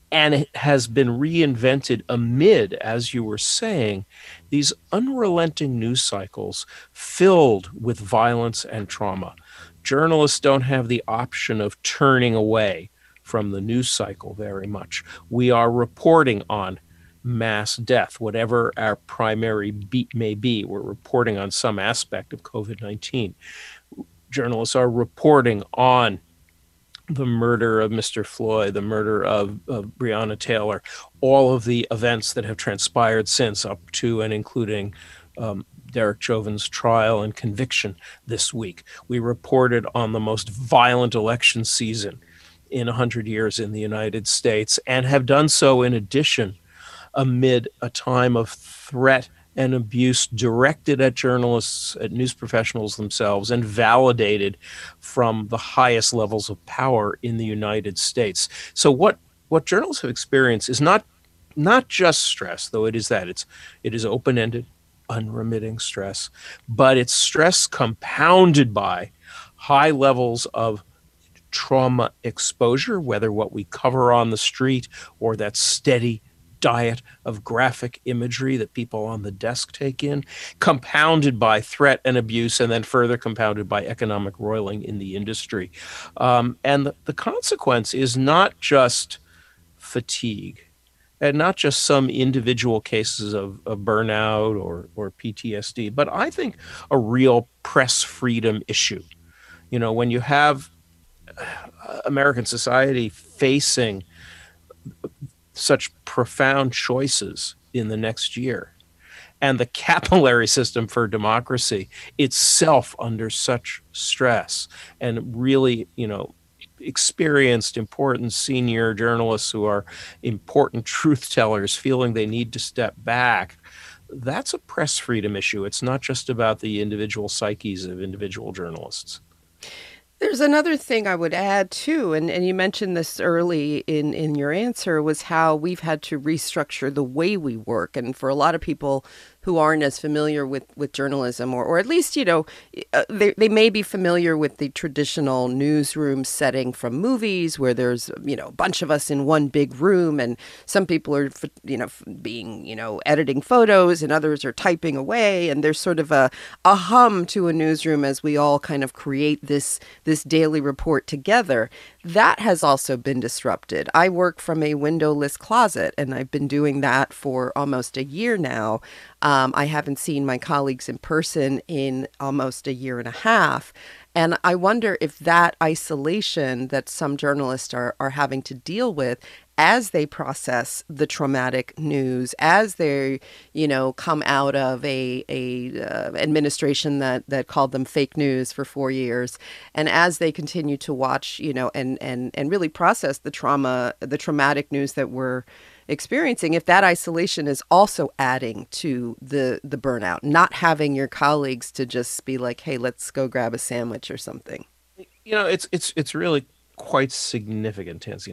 S12: it has been reinvented amid, as you were saying, these unrelenting news cycles filled with violence and trauma. Journalists don't have the option of turning away from the news cycle very much. We are reporting on mass death, whatever our primary beat may be. We're reporting on some aspect of COVID-19. Journalists are reporting on the murder of Mr. Floyd, the murder of Breonna Taylor, all of the events that have transpired since, up to and including Derek Chauvin's trial and conviction this week. We reported on the most violent election season in 100 years in the United States, and have done so in addition amid a time of threat and abuse directed at journalists, at news professionals themselves, and validated from the highest levels of power in the United States. So what journalists have experienced is not just stress, though it is that. It is open-ended, unremitting stress, but it's stress compounded by high levels of trauma exposure, whether what we cover on the street or that steady diet of graphic imagery that people on the desk take in, compounded by threat and abuse, and then further compounded by economic roiling in the industry. And the consequence is not just fatigue, and not just some individual cases of burnout or PTSD, but I think a real press freedom issue. When you have American society facing such profound choices in the next year, and the capillary system for democracy itself under such stress, and really, experienced, important senior journalists who are important truth tellers feeling they need to step back, that's a press freedom issue. It's not just about the individual psyches of individual journalists.
S1: There's another thing I would add too, and you mentioned this early in your answer, was how we've had to restructure the way we work. And for a lot of people who aren't as familiar with journalism, or at least, they may be familiar with the traditional newsroom setting from movies where there's, a bunch of us in one big room, and some people are, being, editing photos, and others are typing away. And there's sort of a hum to a newsroom as we all kind of create this daily report together. That has also been disrupted. I work from a windowless closet, and I've been doing that for almost a year now. I haven't seen my colleagues in person in almost a year and a half. And I wonder if that isolation that some journalists are having to deal with as they process the traumatic news, as they, come out of a administration that called them fake news for 4 years, and as they continue to watch, and really process the traumatic news that we're experiencing, if that isolation is also adding to the burnout, not having your colleagues to just be like, hey, let's go grab a sandwich or something.
S12: It's really quite significant, Tansy.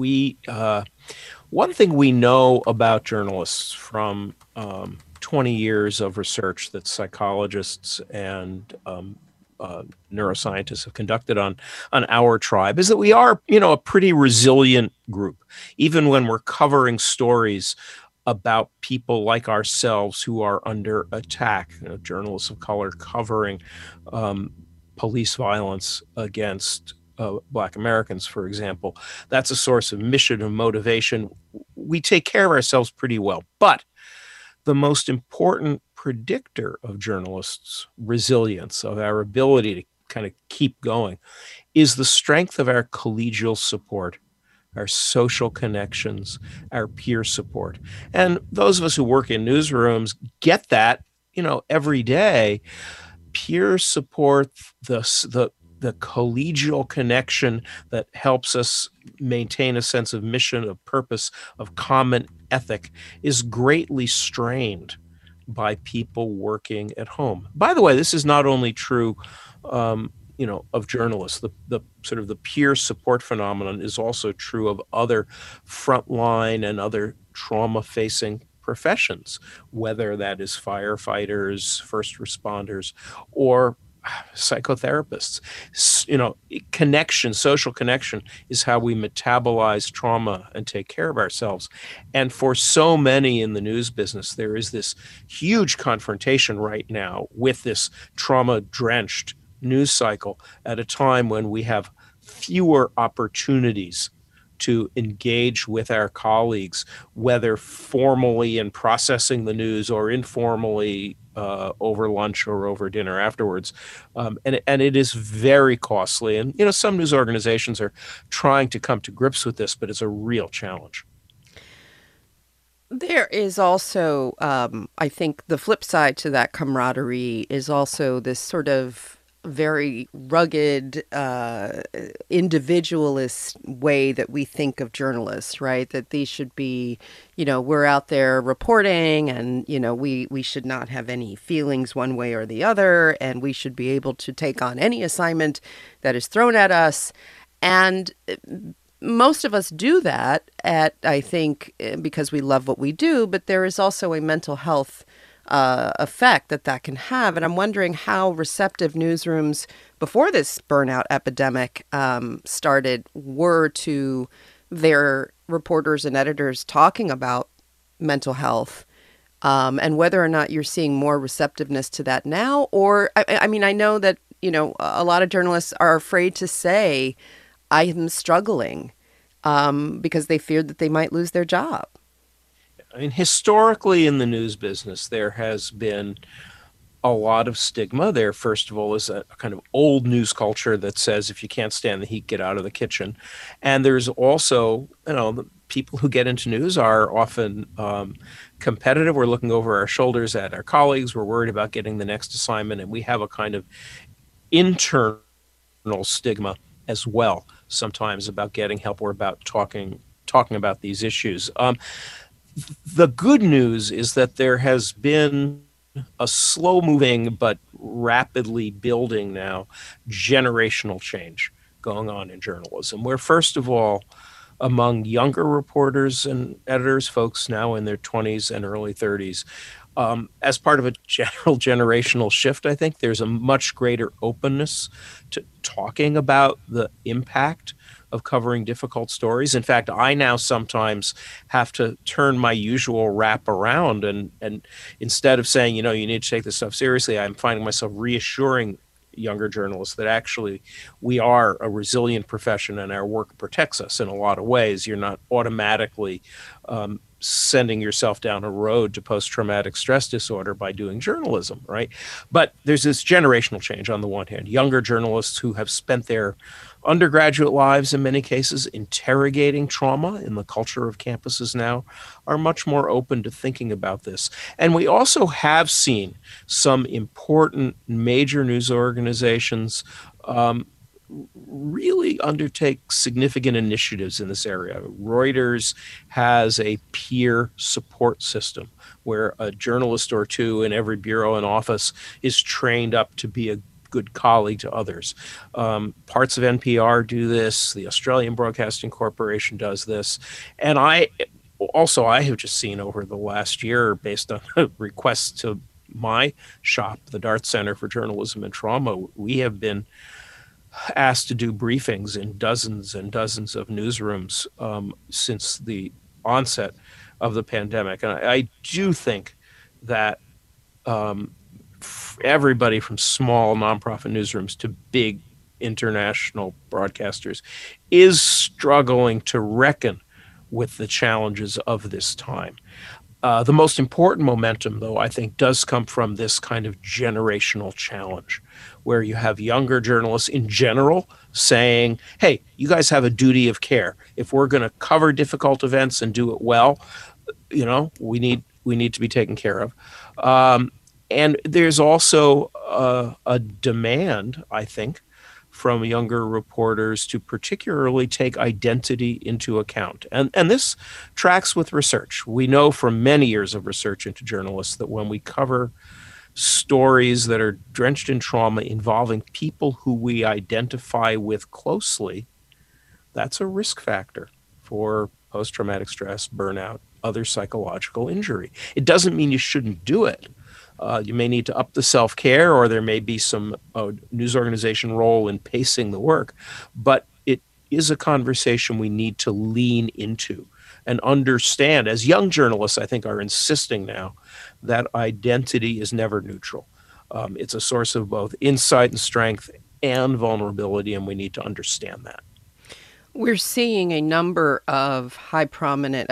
S12: One thing we know about journalists from 20 years of research that psychologists and neuroscientists have conducted on our tribe is that we are, a pretty resilient group, even when we're covering stories about people like ourselves who are under attack. Journalists of color covering police violence against Black Americans, for example. That's a source of mission and motivation. We take care of ourselves pretty well. But the most important predictor of journalists' resilience, of our ability to kind of keep going, is the strength of our collegial support, our social connections, our peer support. And those of us who work in newsrooms get that, every day. Peer support, the collegial connection that helps us maintain a sense of mission, of purpose, of common ethic, is greatly strained by people working at home. By the way, this is not only true, of journalists. The sort of the peer support phenomenon is also true of other frontline and other trauma-facing professions, whether that is firefighters, first responders, or psychotherapists. Social connection is how we metabolize trauma and take care of ourselves. And for so many in the news business, there is this huge confrontation right now with this trauma-drenched news cycle at a time when we have fewer opportunities to engage with our colleagues, whether formally in processing the news or informally over lunch or over dinner afterwards. And it is very costly. And, some news organizations are trying to come to grips with this, but it's a real challenge.
S1: There is also, I think, the flip side to that camaraderie is also this sort of very rugged, individualist way that we think of journalists, right? That these should be, we're out there reporting, and, we should not have any feelings one way or the other, and we should be able to take on any assignment that is thrown at us. And most of us do that I think, because we love what we do, but there is also a mental health effect that can have. And I'm wondering how receptive newsrooms before this burnout epidemic started were to their reporters and editors talking about mental health, and whether or not you're seeing more receptiveness to that now. Or, I mean, I know that, a lot of journalists are afraid to say, I am struggling, because they feared that they might lose their job.
S12: I mean, historically in the news business, there has been a lot of stigma. There, first of all, is a kind of old news culture that says if you can't stand the heat, get out of the kitchen. And there's also, the people who get into news are often competitive. We're looking over our shoulders at our colleagues. We're worried about getting the next assignment. And we have a kind of internal stigma as well, sometimes, about getting help or about talking about these issues. The good news is that there has been a slow moving but rapidly building now generational change going on in journalism, where first of all, among younger reporters and editors, folks now in their 20s and early 30s, as part of a general generational shift, I think there's a much greater openness to talking about the impact of covering difficult stories. In fact, I now sometimes have to turn my usual wrap around and instead of saying, you need to take this stuff seriously, I'm finding myself reassuring younger journalists that actually we are a resilient profession and our work protects us in a lot of ways. You're not automatically sending yourself down a road to post-traumatic stress disorder by doing journalism, right? But there's this generational change on the one hand. Younger journalists who have spent their undergraduate lives in many cases interrogating trauma in the culture of campuses now are much more open to thinking about this. And we also have seen some important major news organizations really undertake significant initiatives in this area. Reuters has a peer support system where a journalist or two in every bureau and office is trained up to be a good colleague to others. Parts of NPR do this. The Australian Broadcasting Corporation does this. And I have just seen over the last year, based on requests to my shop, the Dart Center for Journalism and Trauma, we have been asked to do briefings in dozens and dozens of newsrooms since the onset of the pandemic. And I do think that everybody from small nonprofit newsrooms to big international broadcasters is struggling to reckon with the challenges of this time. The most important momentum, though, I think, does come from this kind of generational challenge, where you have younger journalists in general saying, hey, you guys have a duty of care. If we're going to cover difficult events and do it well, we need to be taken care of. And there's also a demand, I think, from younger reporters to particularly take identity into account. And this tracks with research. We know from many years of research into journalists that when we cover stories that are drenched in trauma involving people who we identify with closely, that's a risk factor for post-traumatic stress, burnout, other psychological injury. It doesn't mean you shouldn't do it. You may need to up the self-care, or there may be some news organization role in pacing the work, but it is a conversation we need to lean into and understand. As young journalists, I think, are insisting now that identity is never neutral. It's a source of both insight and strength and vulnerability, and we need to understand that.
S1: We're seeing a number of prominent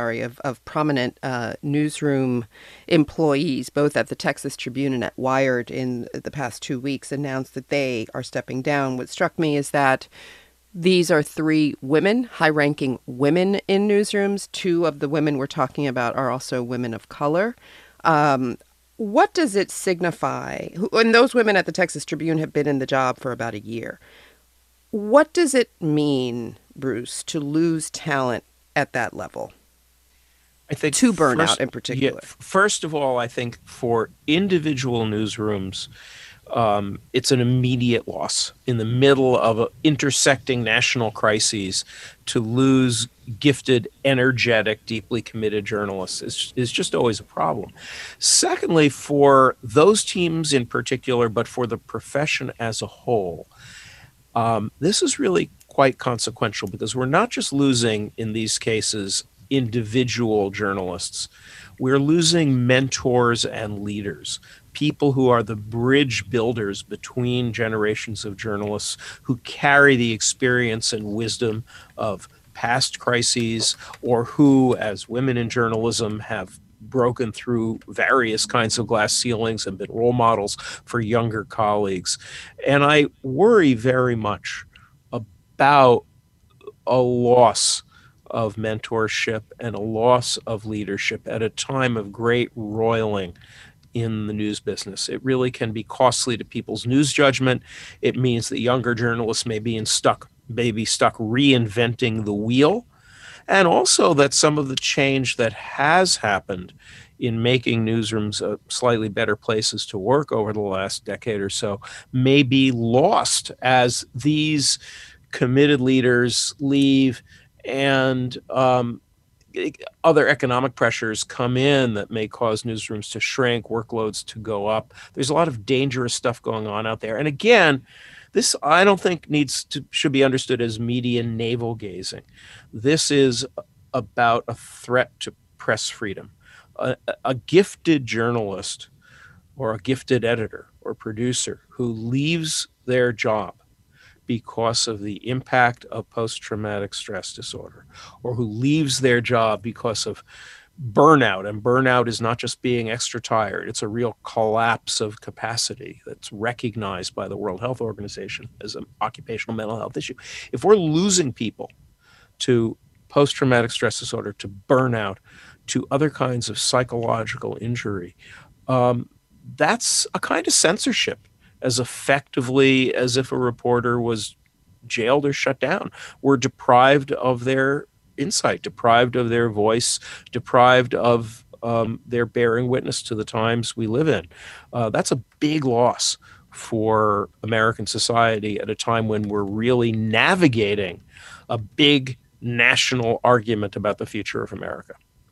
S1: newsroom employees, both at the Texas Tribune and at Wired in the past 2 weeks, announce that they are stepping down. What struck me is that these are 3 women, high-ranking women in newsrooms. 2 of the women we're talking about are also women of color. What does it signify? And those women at the Texas Tribune have been in the job for about a year. What does it mean, Bruce, to lose talent at that level?
S12: I think
S1: to burnout in particular.
S12: Yeah, first of all, I think for individual newsrooms, it's an immediate loss in the middle of intersecting national crises. To lose gifted, energetic, deeply committed journalists is just always a problem. Secondly, for those teams in particular, but for the profession as a whole, this is really quite consequential, because we're not just losing, in these cases, individual journalists. We're losing mentors and leaders, people who are the bridge builders between generations of journalists, who carry the experience and wisdom of past crises, or who, as women in journalism, have broken through various kinds of glass ceilings and been role models for younger colleagues. And I worry very much about a loss of mentorship and a loss of leadership at a time of great roiling in the news business. It really can be costly to people's news judgment. It means that younger journalists may be stuck reinventing the wheel. And also that some of the change that has happened in making newsrooms slightly better places to work over the last decade or so may be lost as these committed leaders leave and other economic pressures come in that may cause newsrooms to shrink, workloads to go up. There's a lot of dangerous stuff going on out there. And again, this I don't think should be understood as media navel gazing. This is about a threat to press freedom. A gifted journalist or a gifted editor or producer who leaves their job because of the impact of post-traumatic stress disorder, or who leaves their job because of burnout. And burnout is not just being extra tired. It's a real collapse of capacity that's recognized by the World Health Organization as an occupational mental health issue. If we're losing people to post-traumatic stress disorder, to burnout, to other kinds of psychological injury, that's a kind of censorship, as effectively as if a reporter was jailed or shut down. We're deprived of their insight, deprived of their voice, deprived of their bearing witness to the times we live in. That's a big loss for American society at a time when we're really navigating a big national argument about the future of America.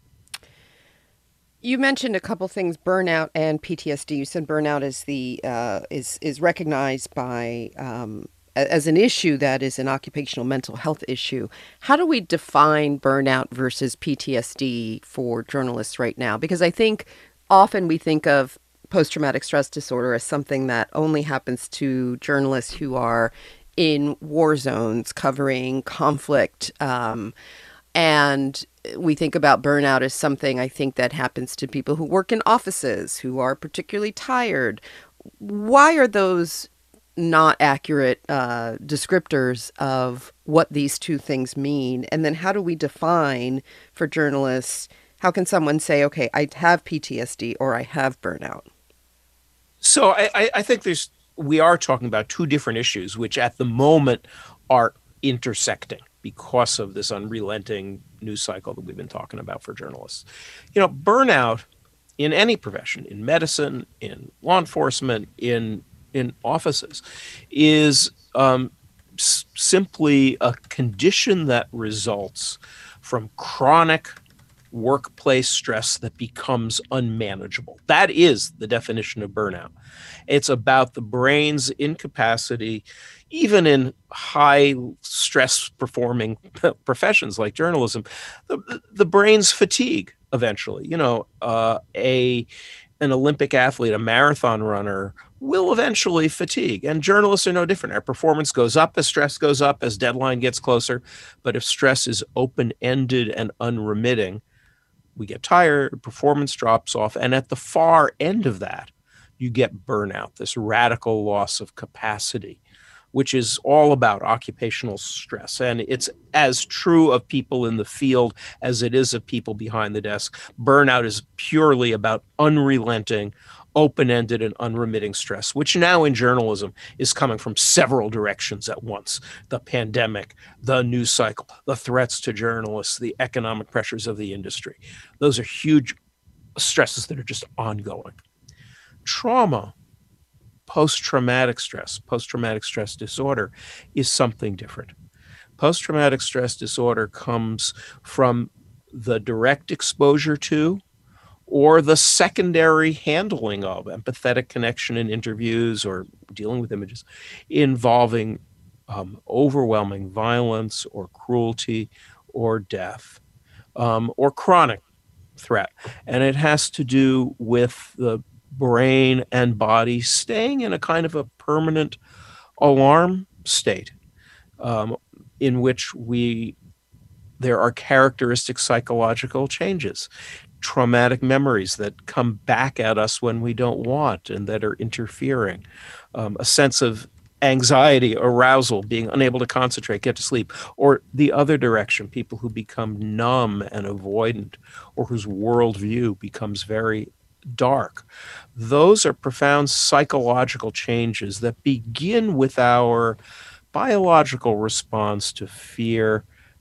S1: You mentioned a couple things, burnout and PTSD. You said burnout is recognized by as an issue that is an occupational mental health issue. How do we define burnout versus PTSD for journalists right now? Because I think often we think of post-traumatic stress disorder as something that only happens to journalists who are in war zones covering conflict. And we think about burnout as something, I think, that happens to people who work in offices, who are particularly tired. Why are those not accurate descriptors of what these two things mean? And then how do we define for journalists, how can someone say, okay, I have PTSD or I have burnout?
S12: So I think we are talking about two different issues, which at the moment are intersecting because of this unrelenting news cycle that we've been talking about for journalists. Burnout in any profession, in medicine, in law enforcement, in offices, is simply a condition that results from chronic workplace stress that becomes unmanageable. That is the definition of burnout. It's about the brain's incapacity, even in high stress performing professions like journalism, the brain's fatigue eventually. An Olympic athlete, a marathon runner, will eventually fatigue. And journalists are no different. Our performance goes up as stress goes up, as deadline gets closer. But if stress is open-ended and unremitting, we get tired, performance drops off. And at the far end of that, you get burnout, this radical loss of capacity, which is all about occupational stress. And it's as true of people in the field as it is of people behind the desk. Burnout is purely about unrelenting, open-ended and unremitting stress, which now in journalism is coming from several directions at once. The pandemic, the news cycle, the threats to journalists, the economic pressures of the industry. Those are huge stresses that are just ongoing. Trauma, post-traumatic stress disorder is something different. Post-traumatic stress disorder comes from the direct exposure to or the secondary handling of empathetic connection in interviews or dealing with images involving overwhelming violence or cruelty or death or chronic threat. And it has to do with the brain and body staying in a kind of a permanent alarm state in which there are characteristic psychological changes, traumatic memories that come back at us when we don't want and that are interfering, a sense of anxiety, arousal, being unable to concentrate, get to sleep, or the other direction, people who become numb and avoidant or whose worldview becomes very dark. Those are profound psychological changes that begin with our biological response to fear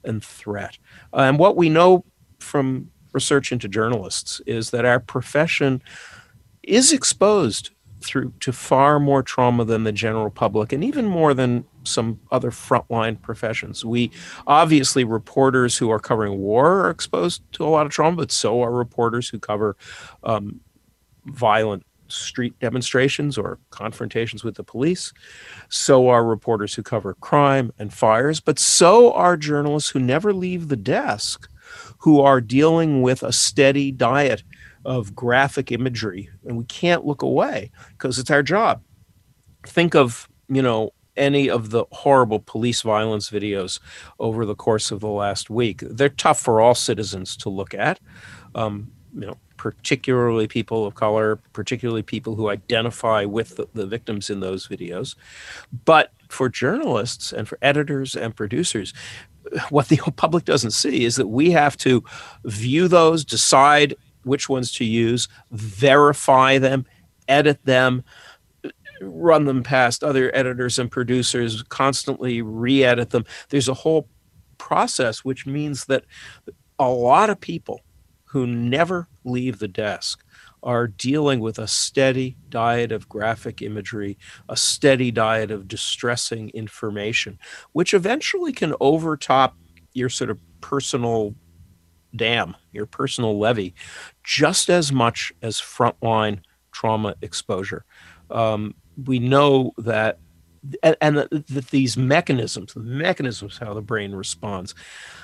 S12: and threat. And what we know from research into journalists is that our profession is exposed to far more trauma than the general public, and even more than some other frontline professions. We obviously, reporters who are covering war are exposed to a lot of trauma, but so are reporters who cover violent street demonstrations or confrontations with the police. So are reporters who cover crime and fires, but so are journalists who never leave the desk, who are dealing with a steady diet of graphic imagery, and we can't look away because it's our job. Think of, any of the horrible police violence videos over the course of the last week. They're tough for all citizens to look at, particularly people of color, particularly people who identify with the victims in those videos. But for journalists and for editors and producers, what the public doesn't see is that we have to view those, decide which ones to use, verify them, edit them, run them past other editors and producers, constantly re-edit them. There's a whole process, which means that a lot of people who never leave the desk are dealing with a steady diet of graphic imagery, a steady diet of distressing information, which eventually can overtop your sort of personal dam, your personal levee, just as much as frontline trauma exposure. We know that, and that these mechanisms, the mechanisms how the brain responds,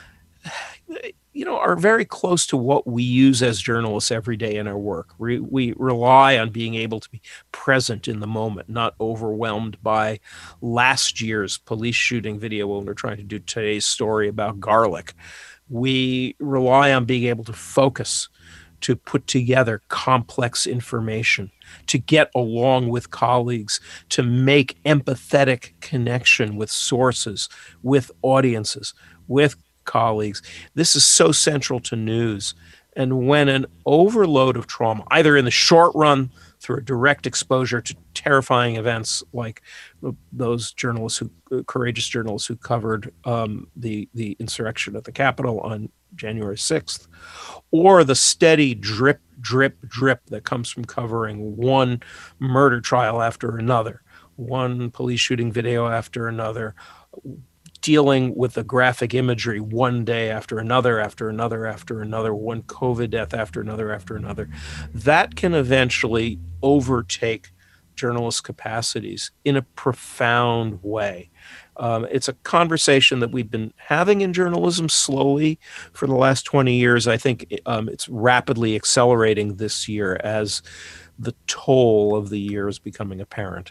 S12: are very close to what we use as journalists every day in our work. We rely on being able to be present in the moment, not overwhelmed by last year's police shooting video when we're trying to do today's story about garlic. We rely on being able to focus, to put together complex information, to get along with colleagues, to make empathetic connection with sources, with audiences, with colleagues. This is so central to news. And when an overload of trauma, either in the short run through a direct exposure to terrifying events like those courageous journalists who covered the insurrection at the Capitol on January 6th, or the steady drip, drip, drip that comes from covering one murder trial after another, one police shooting video after another, dealing with the graphic imagery one day after another, one COVID death after another, that can eventually overtake journalist capacities in a profound way. It's a conversation that we've been having in journalism slowly for the last 20 years. I think it's rapidly accelerating this year as the toll of the year is becoming apparent.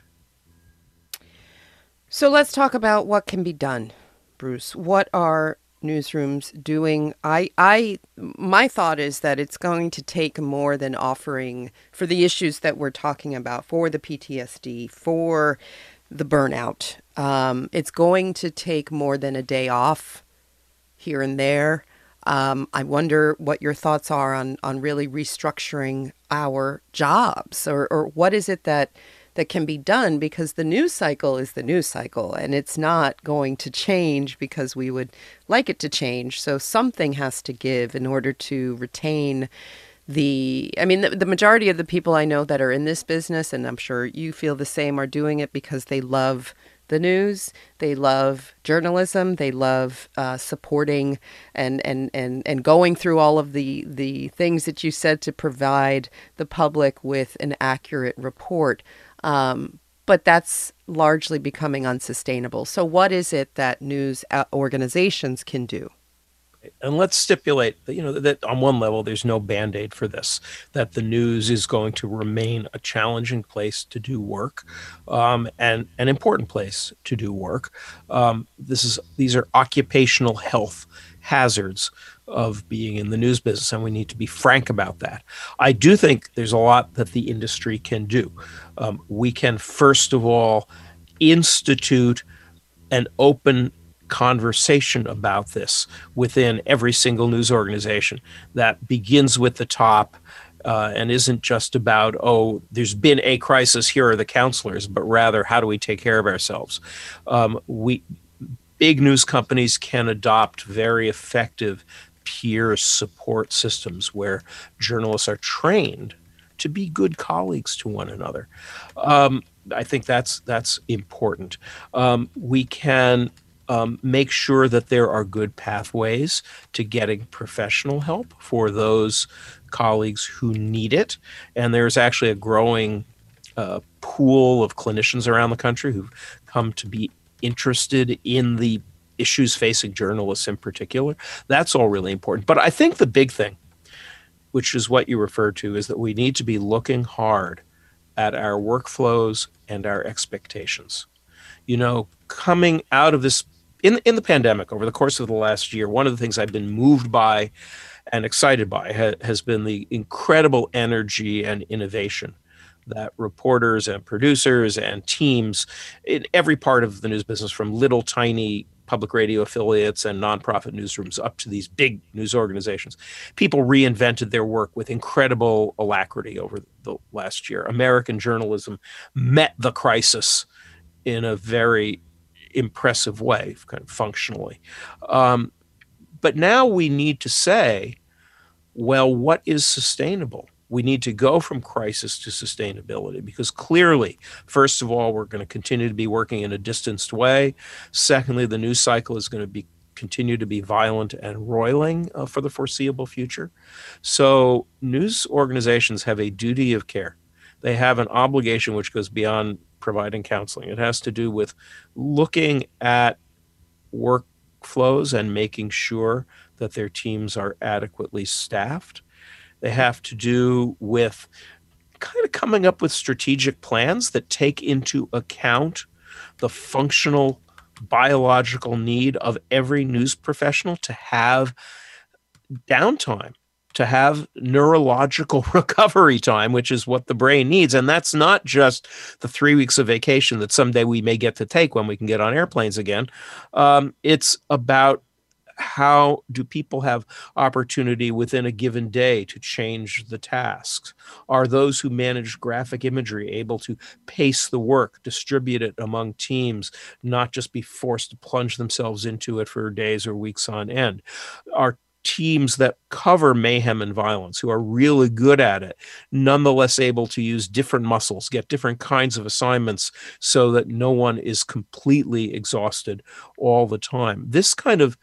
S1: So let's talk about what can be done, Bruce. What are newsrooms doing? My thought is that it's going to take more than offering for the issues that we're talking about, for the PTSD, for the burnout. It's going to take more than a day off here and there. I wonder what your thoughts are on really restructuring our jobs, or what is it that can be done, because the news cycle is the news cycle and it's not going to change because we would like it to change. So something has to give in order to retain the majority of the people I know that are in this business, and I'm sure you feel the same, are doing it because they love the news, they love journalism, they love supporting and going through all of the things that you said to provide the public with an accurate report. But that's largely becoming unsustainable. So what is it that news organizations can do?
S12: And let's stipulate that, that on one level, there's no Band-Aid for this, that the news is going to remain a challenging place to do work, and an important place to do work. These are occupational health hazards of being in the news business, and we need to be frank about that. I do think there's a lot that the industry can do. We can, first of all, institute an open conversation about this within every single news organization that begins with the top and isn't just about, there's been a crisis, here are the counselors, but rather, how do we take care of ourselves? big news companies can adopt very effective peer support systems where journalists are trained to be good colleagues to one another. I think that's important. We can make sure that there are good pathways to getting professional help for those colleagues who need it. And there's actually a growing pool of clinicians around the country who've come to be interested in the issues facing journalists in particular. That's all really important. But I think the big thing, which is what you referred to, is that we need to be looking hard at our workflows and our expectations. You know, coming out of this, in the pandemic, over the course of the last year, one of the things I've been moved by and excited by has been the incredible energy and innovation that reporters and producers and teams in every part of the news business, from little tiny public radio affiliates and nonprofit newsrooms up to these big news organizations, people reinvented their work with incredible alacrity over the last year. American journalism met the crisis in a very impressive way, kind of functionally. But now we need to say, well, what is sustainable? We need to go from crisis to sustainability, because clearly, first of all, we're going to continue to be working in a distanced way. Secondly, the news cycle is going to continue to be violent and roiling for the foreseeable future. So news organizations have a duty of care. They have an obligation which goes beyond providing counseling. It has to do with looking at workflows and making sure that their teams are adequately staffed. They have to do with kind of coming up with strategic plans that take into account the functional biological need of every news professional to have downtime, to have neurological recovery time, which is what the brain needs. And that's not just the 3 weeks of vacation that someday we may get to take when we can get on airplanes again. It's about how do people have opportunity within a given day to change the tasks? Are those who manage graphic imagery able to pace the work, distribute it among teams, not just be forced to plunge themselves into it for days or weeks on end? Are teams that cover mayhem and violence, who are really good at it, nonetheless able to use different muscles, get different kinds of assignments so that no one is completely exhausted all the time? This kind of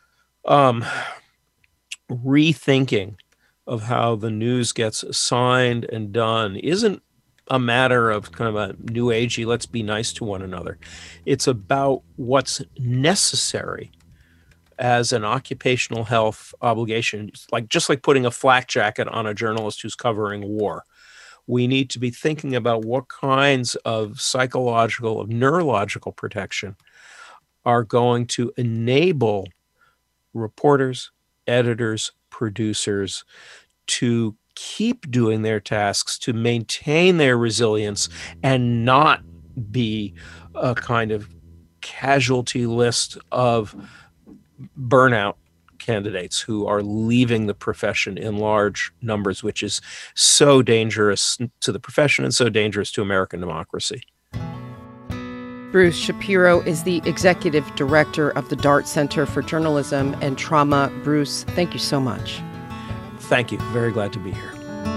S12: rethinking of how the news gets assigned and done isn't a matter of kind of a new agey, let's be nice to one another. It's about what's necessary as an occupational health obligation, just like putting a flak jacket on a journalist who's covering war. We need to be thinking about what kinds of psychological, of neurological protection are going to enable reporters, editors, producers to keep doing their tasks, to maintain their resilience, and not be a kind of casualty list of burnout candidates who are leaving the profession in large numbers, which is so dangerous to the profession and so dangerous to American democracy.
S1: Bruce Shapiro is the executive director of the Dart Center for Journalism and Trauma. Bruce, thank you so much.
S12: Thank you. Very glad to be here.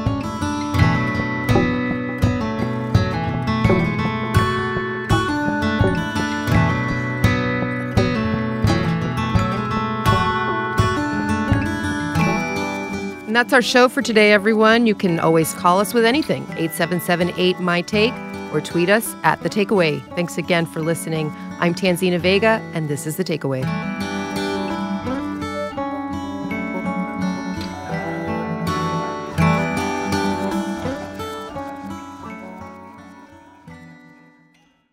S1: And that's our show for today, everyone. You can always call us with anything, 877-8-MY-TAKE, or tweet us at The Takeaway. Thanks again for listening. I'm Tanzina Vega, and this is The Takeaway.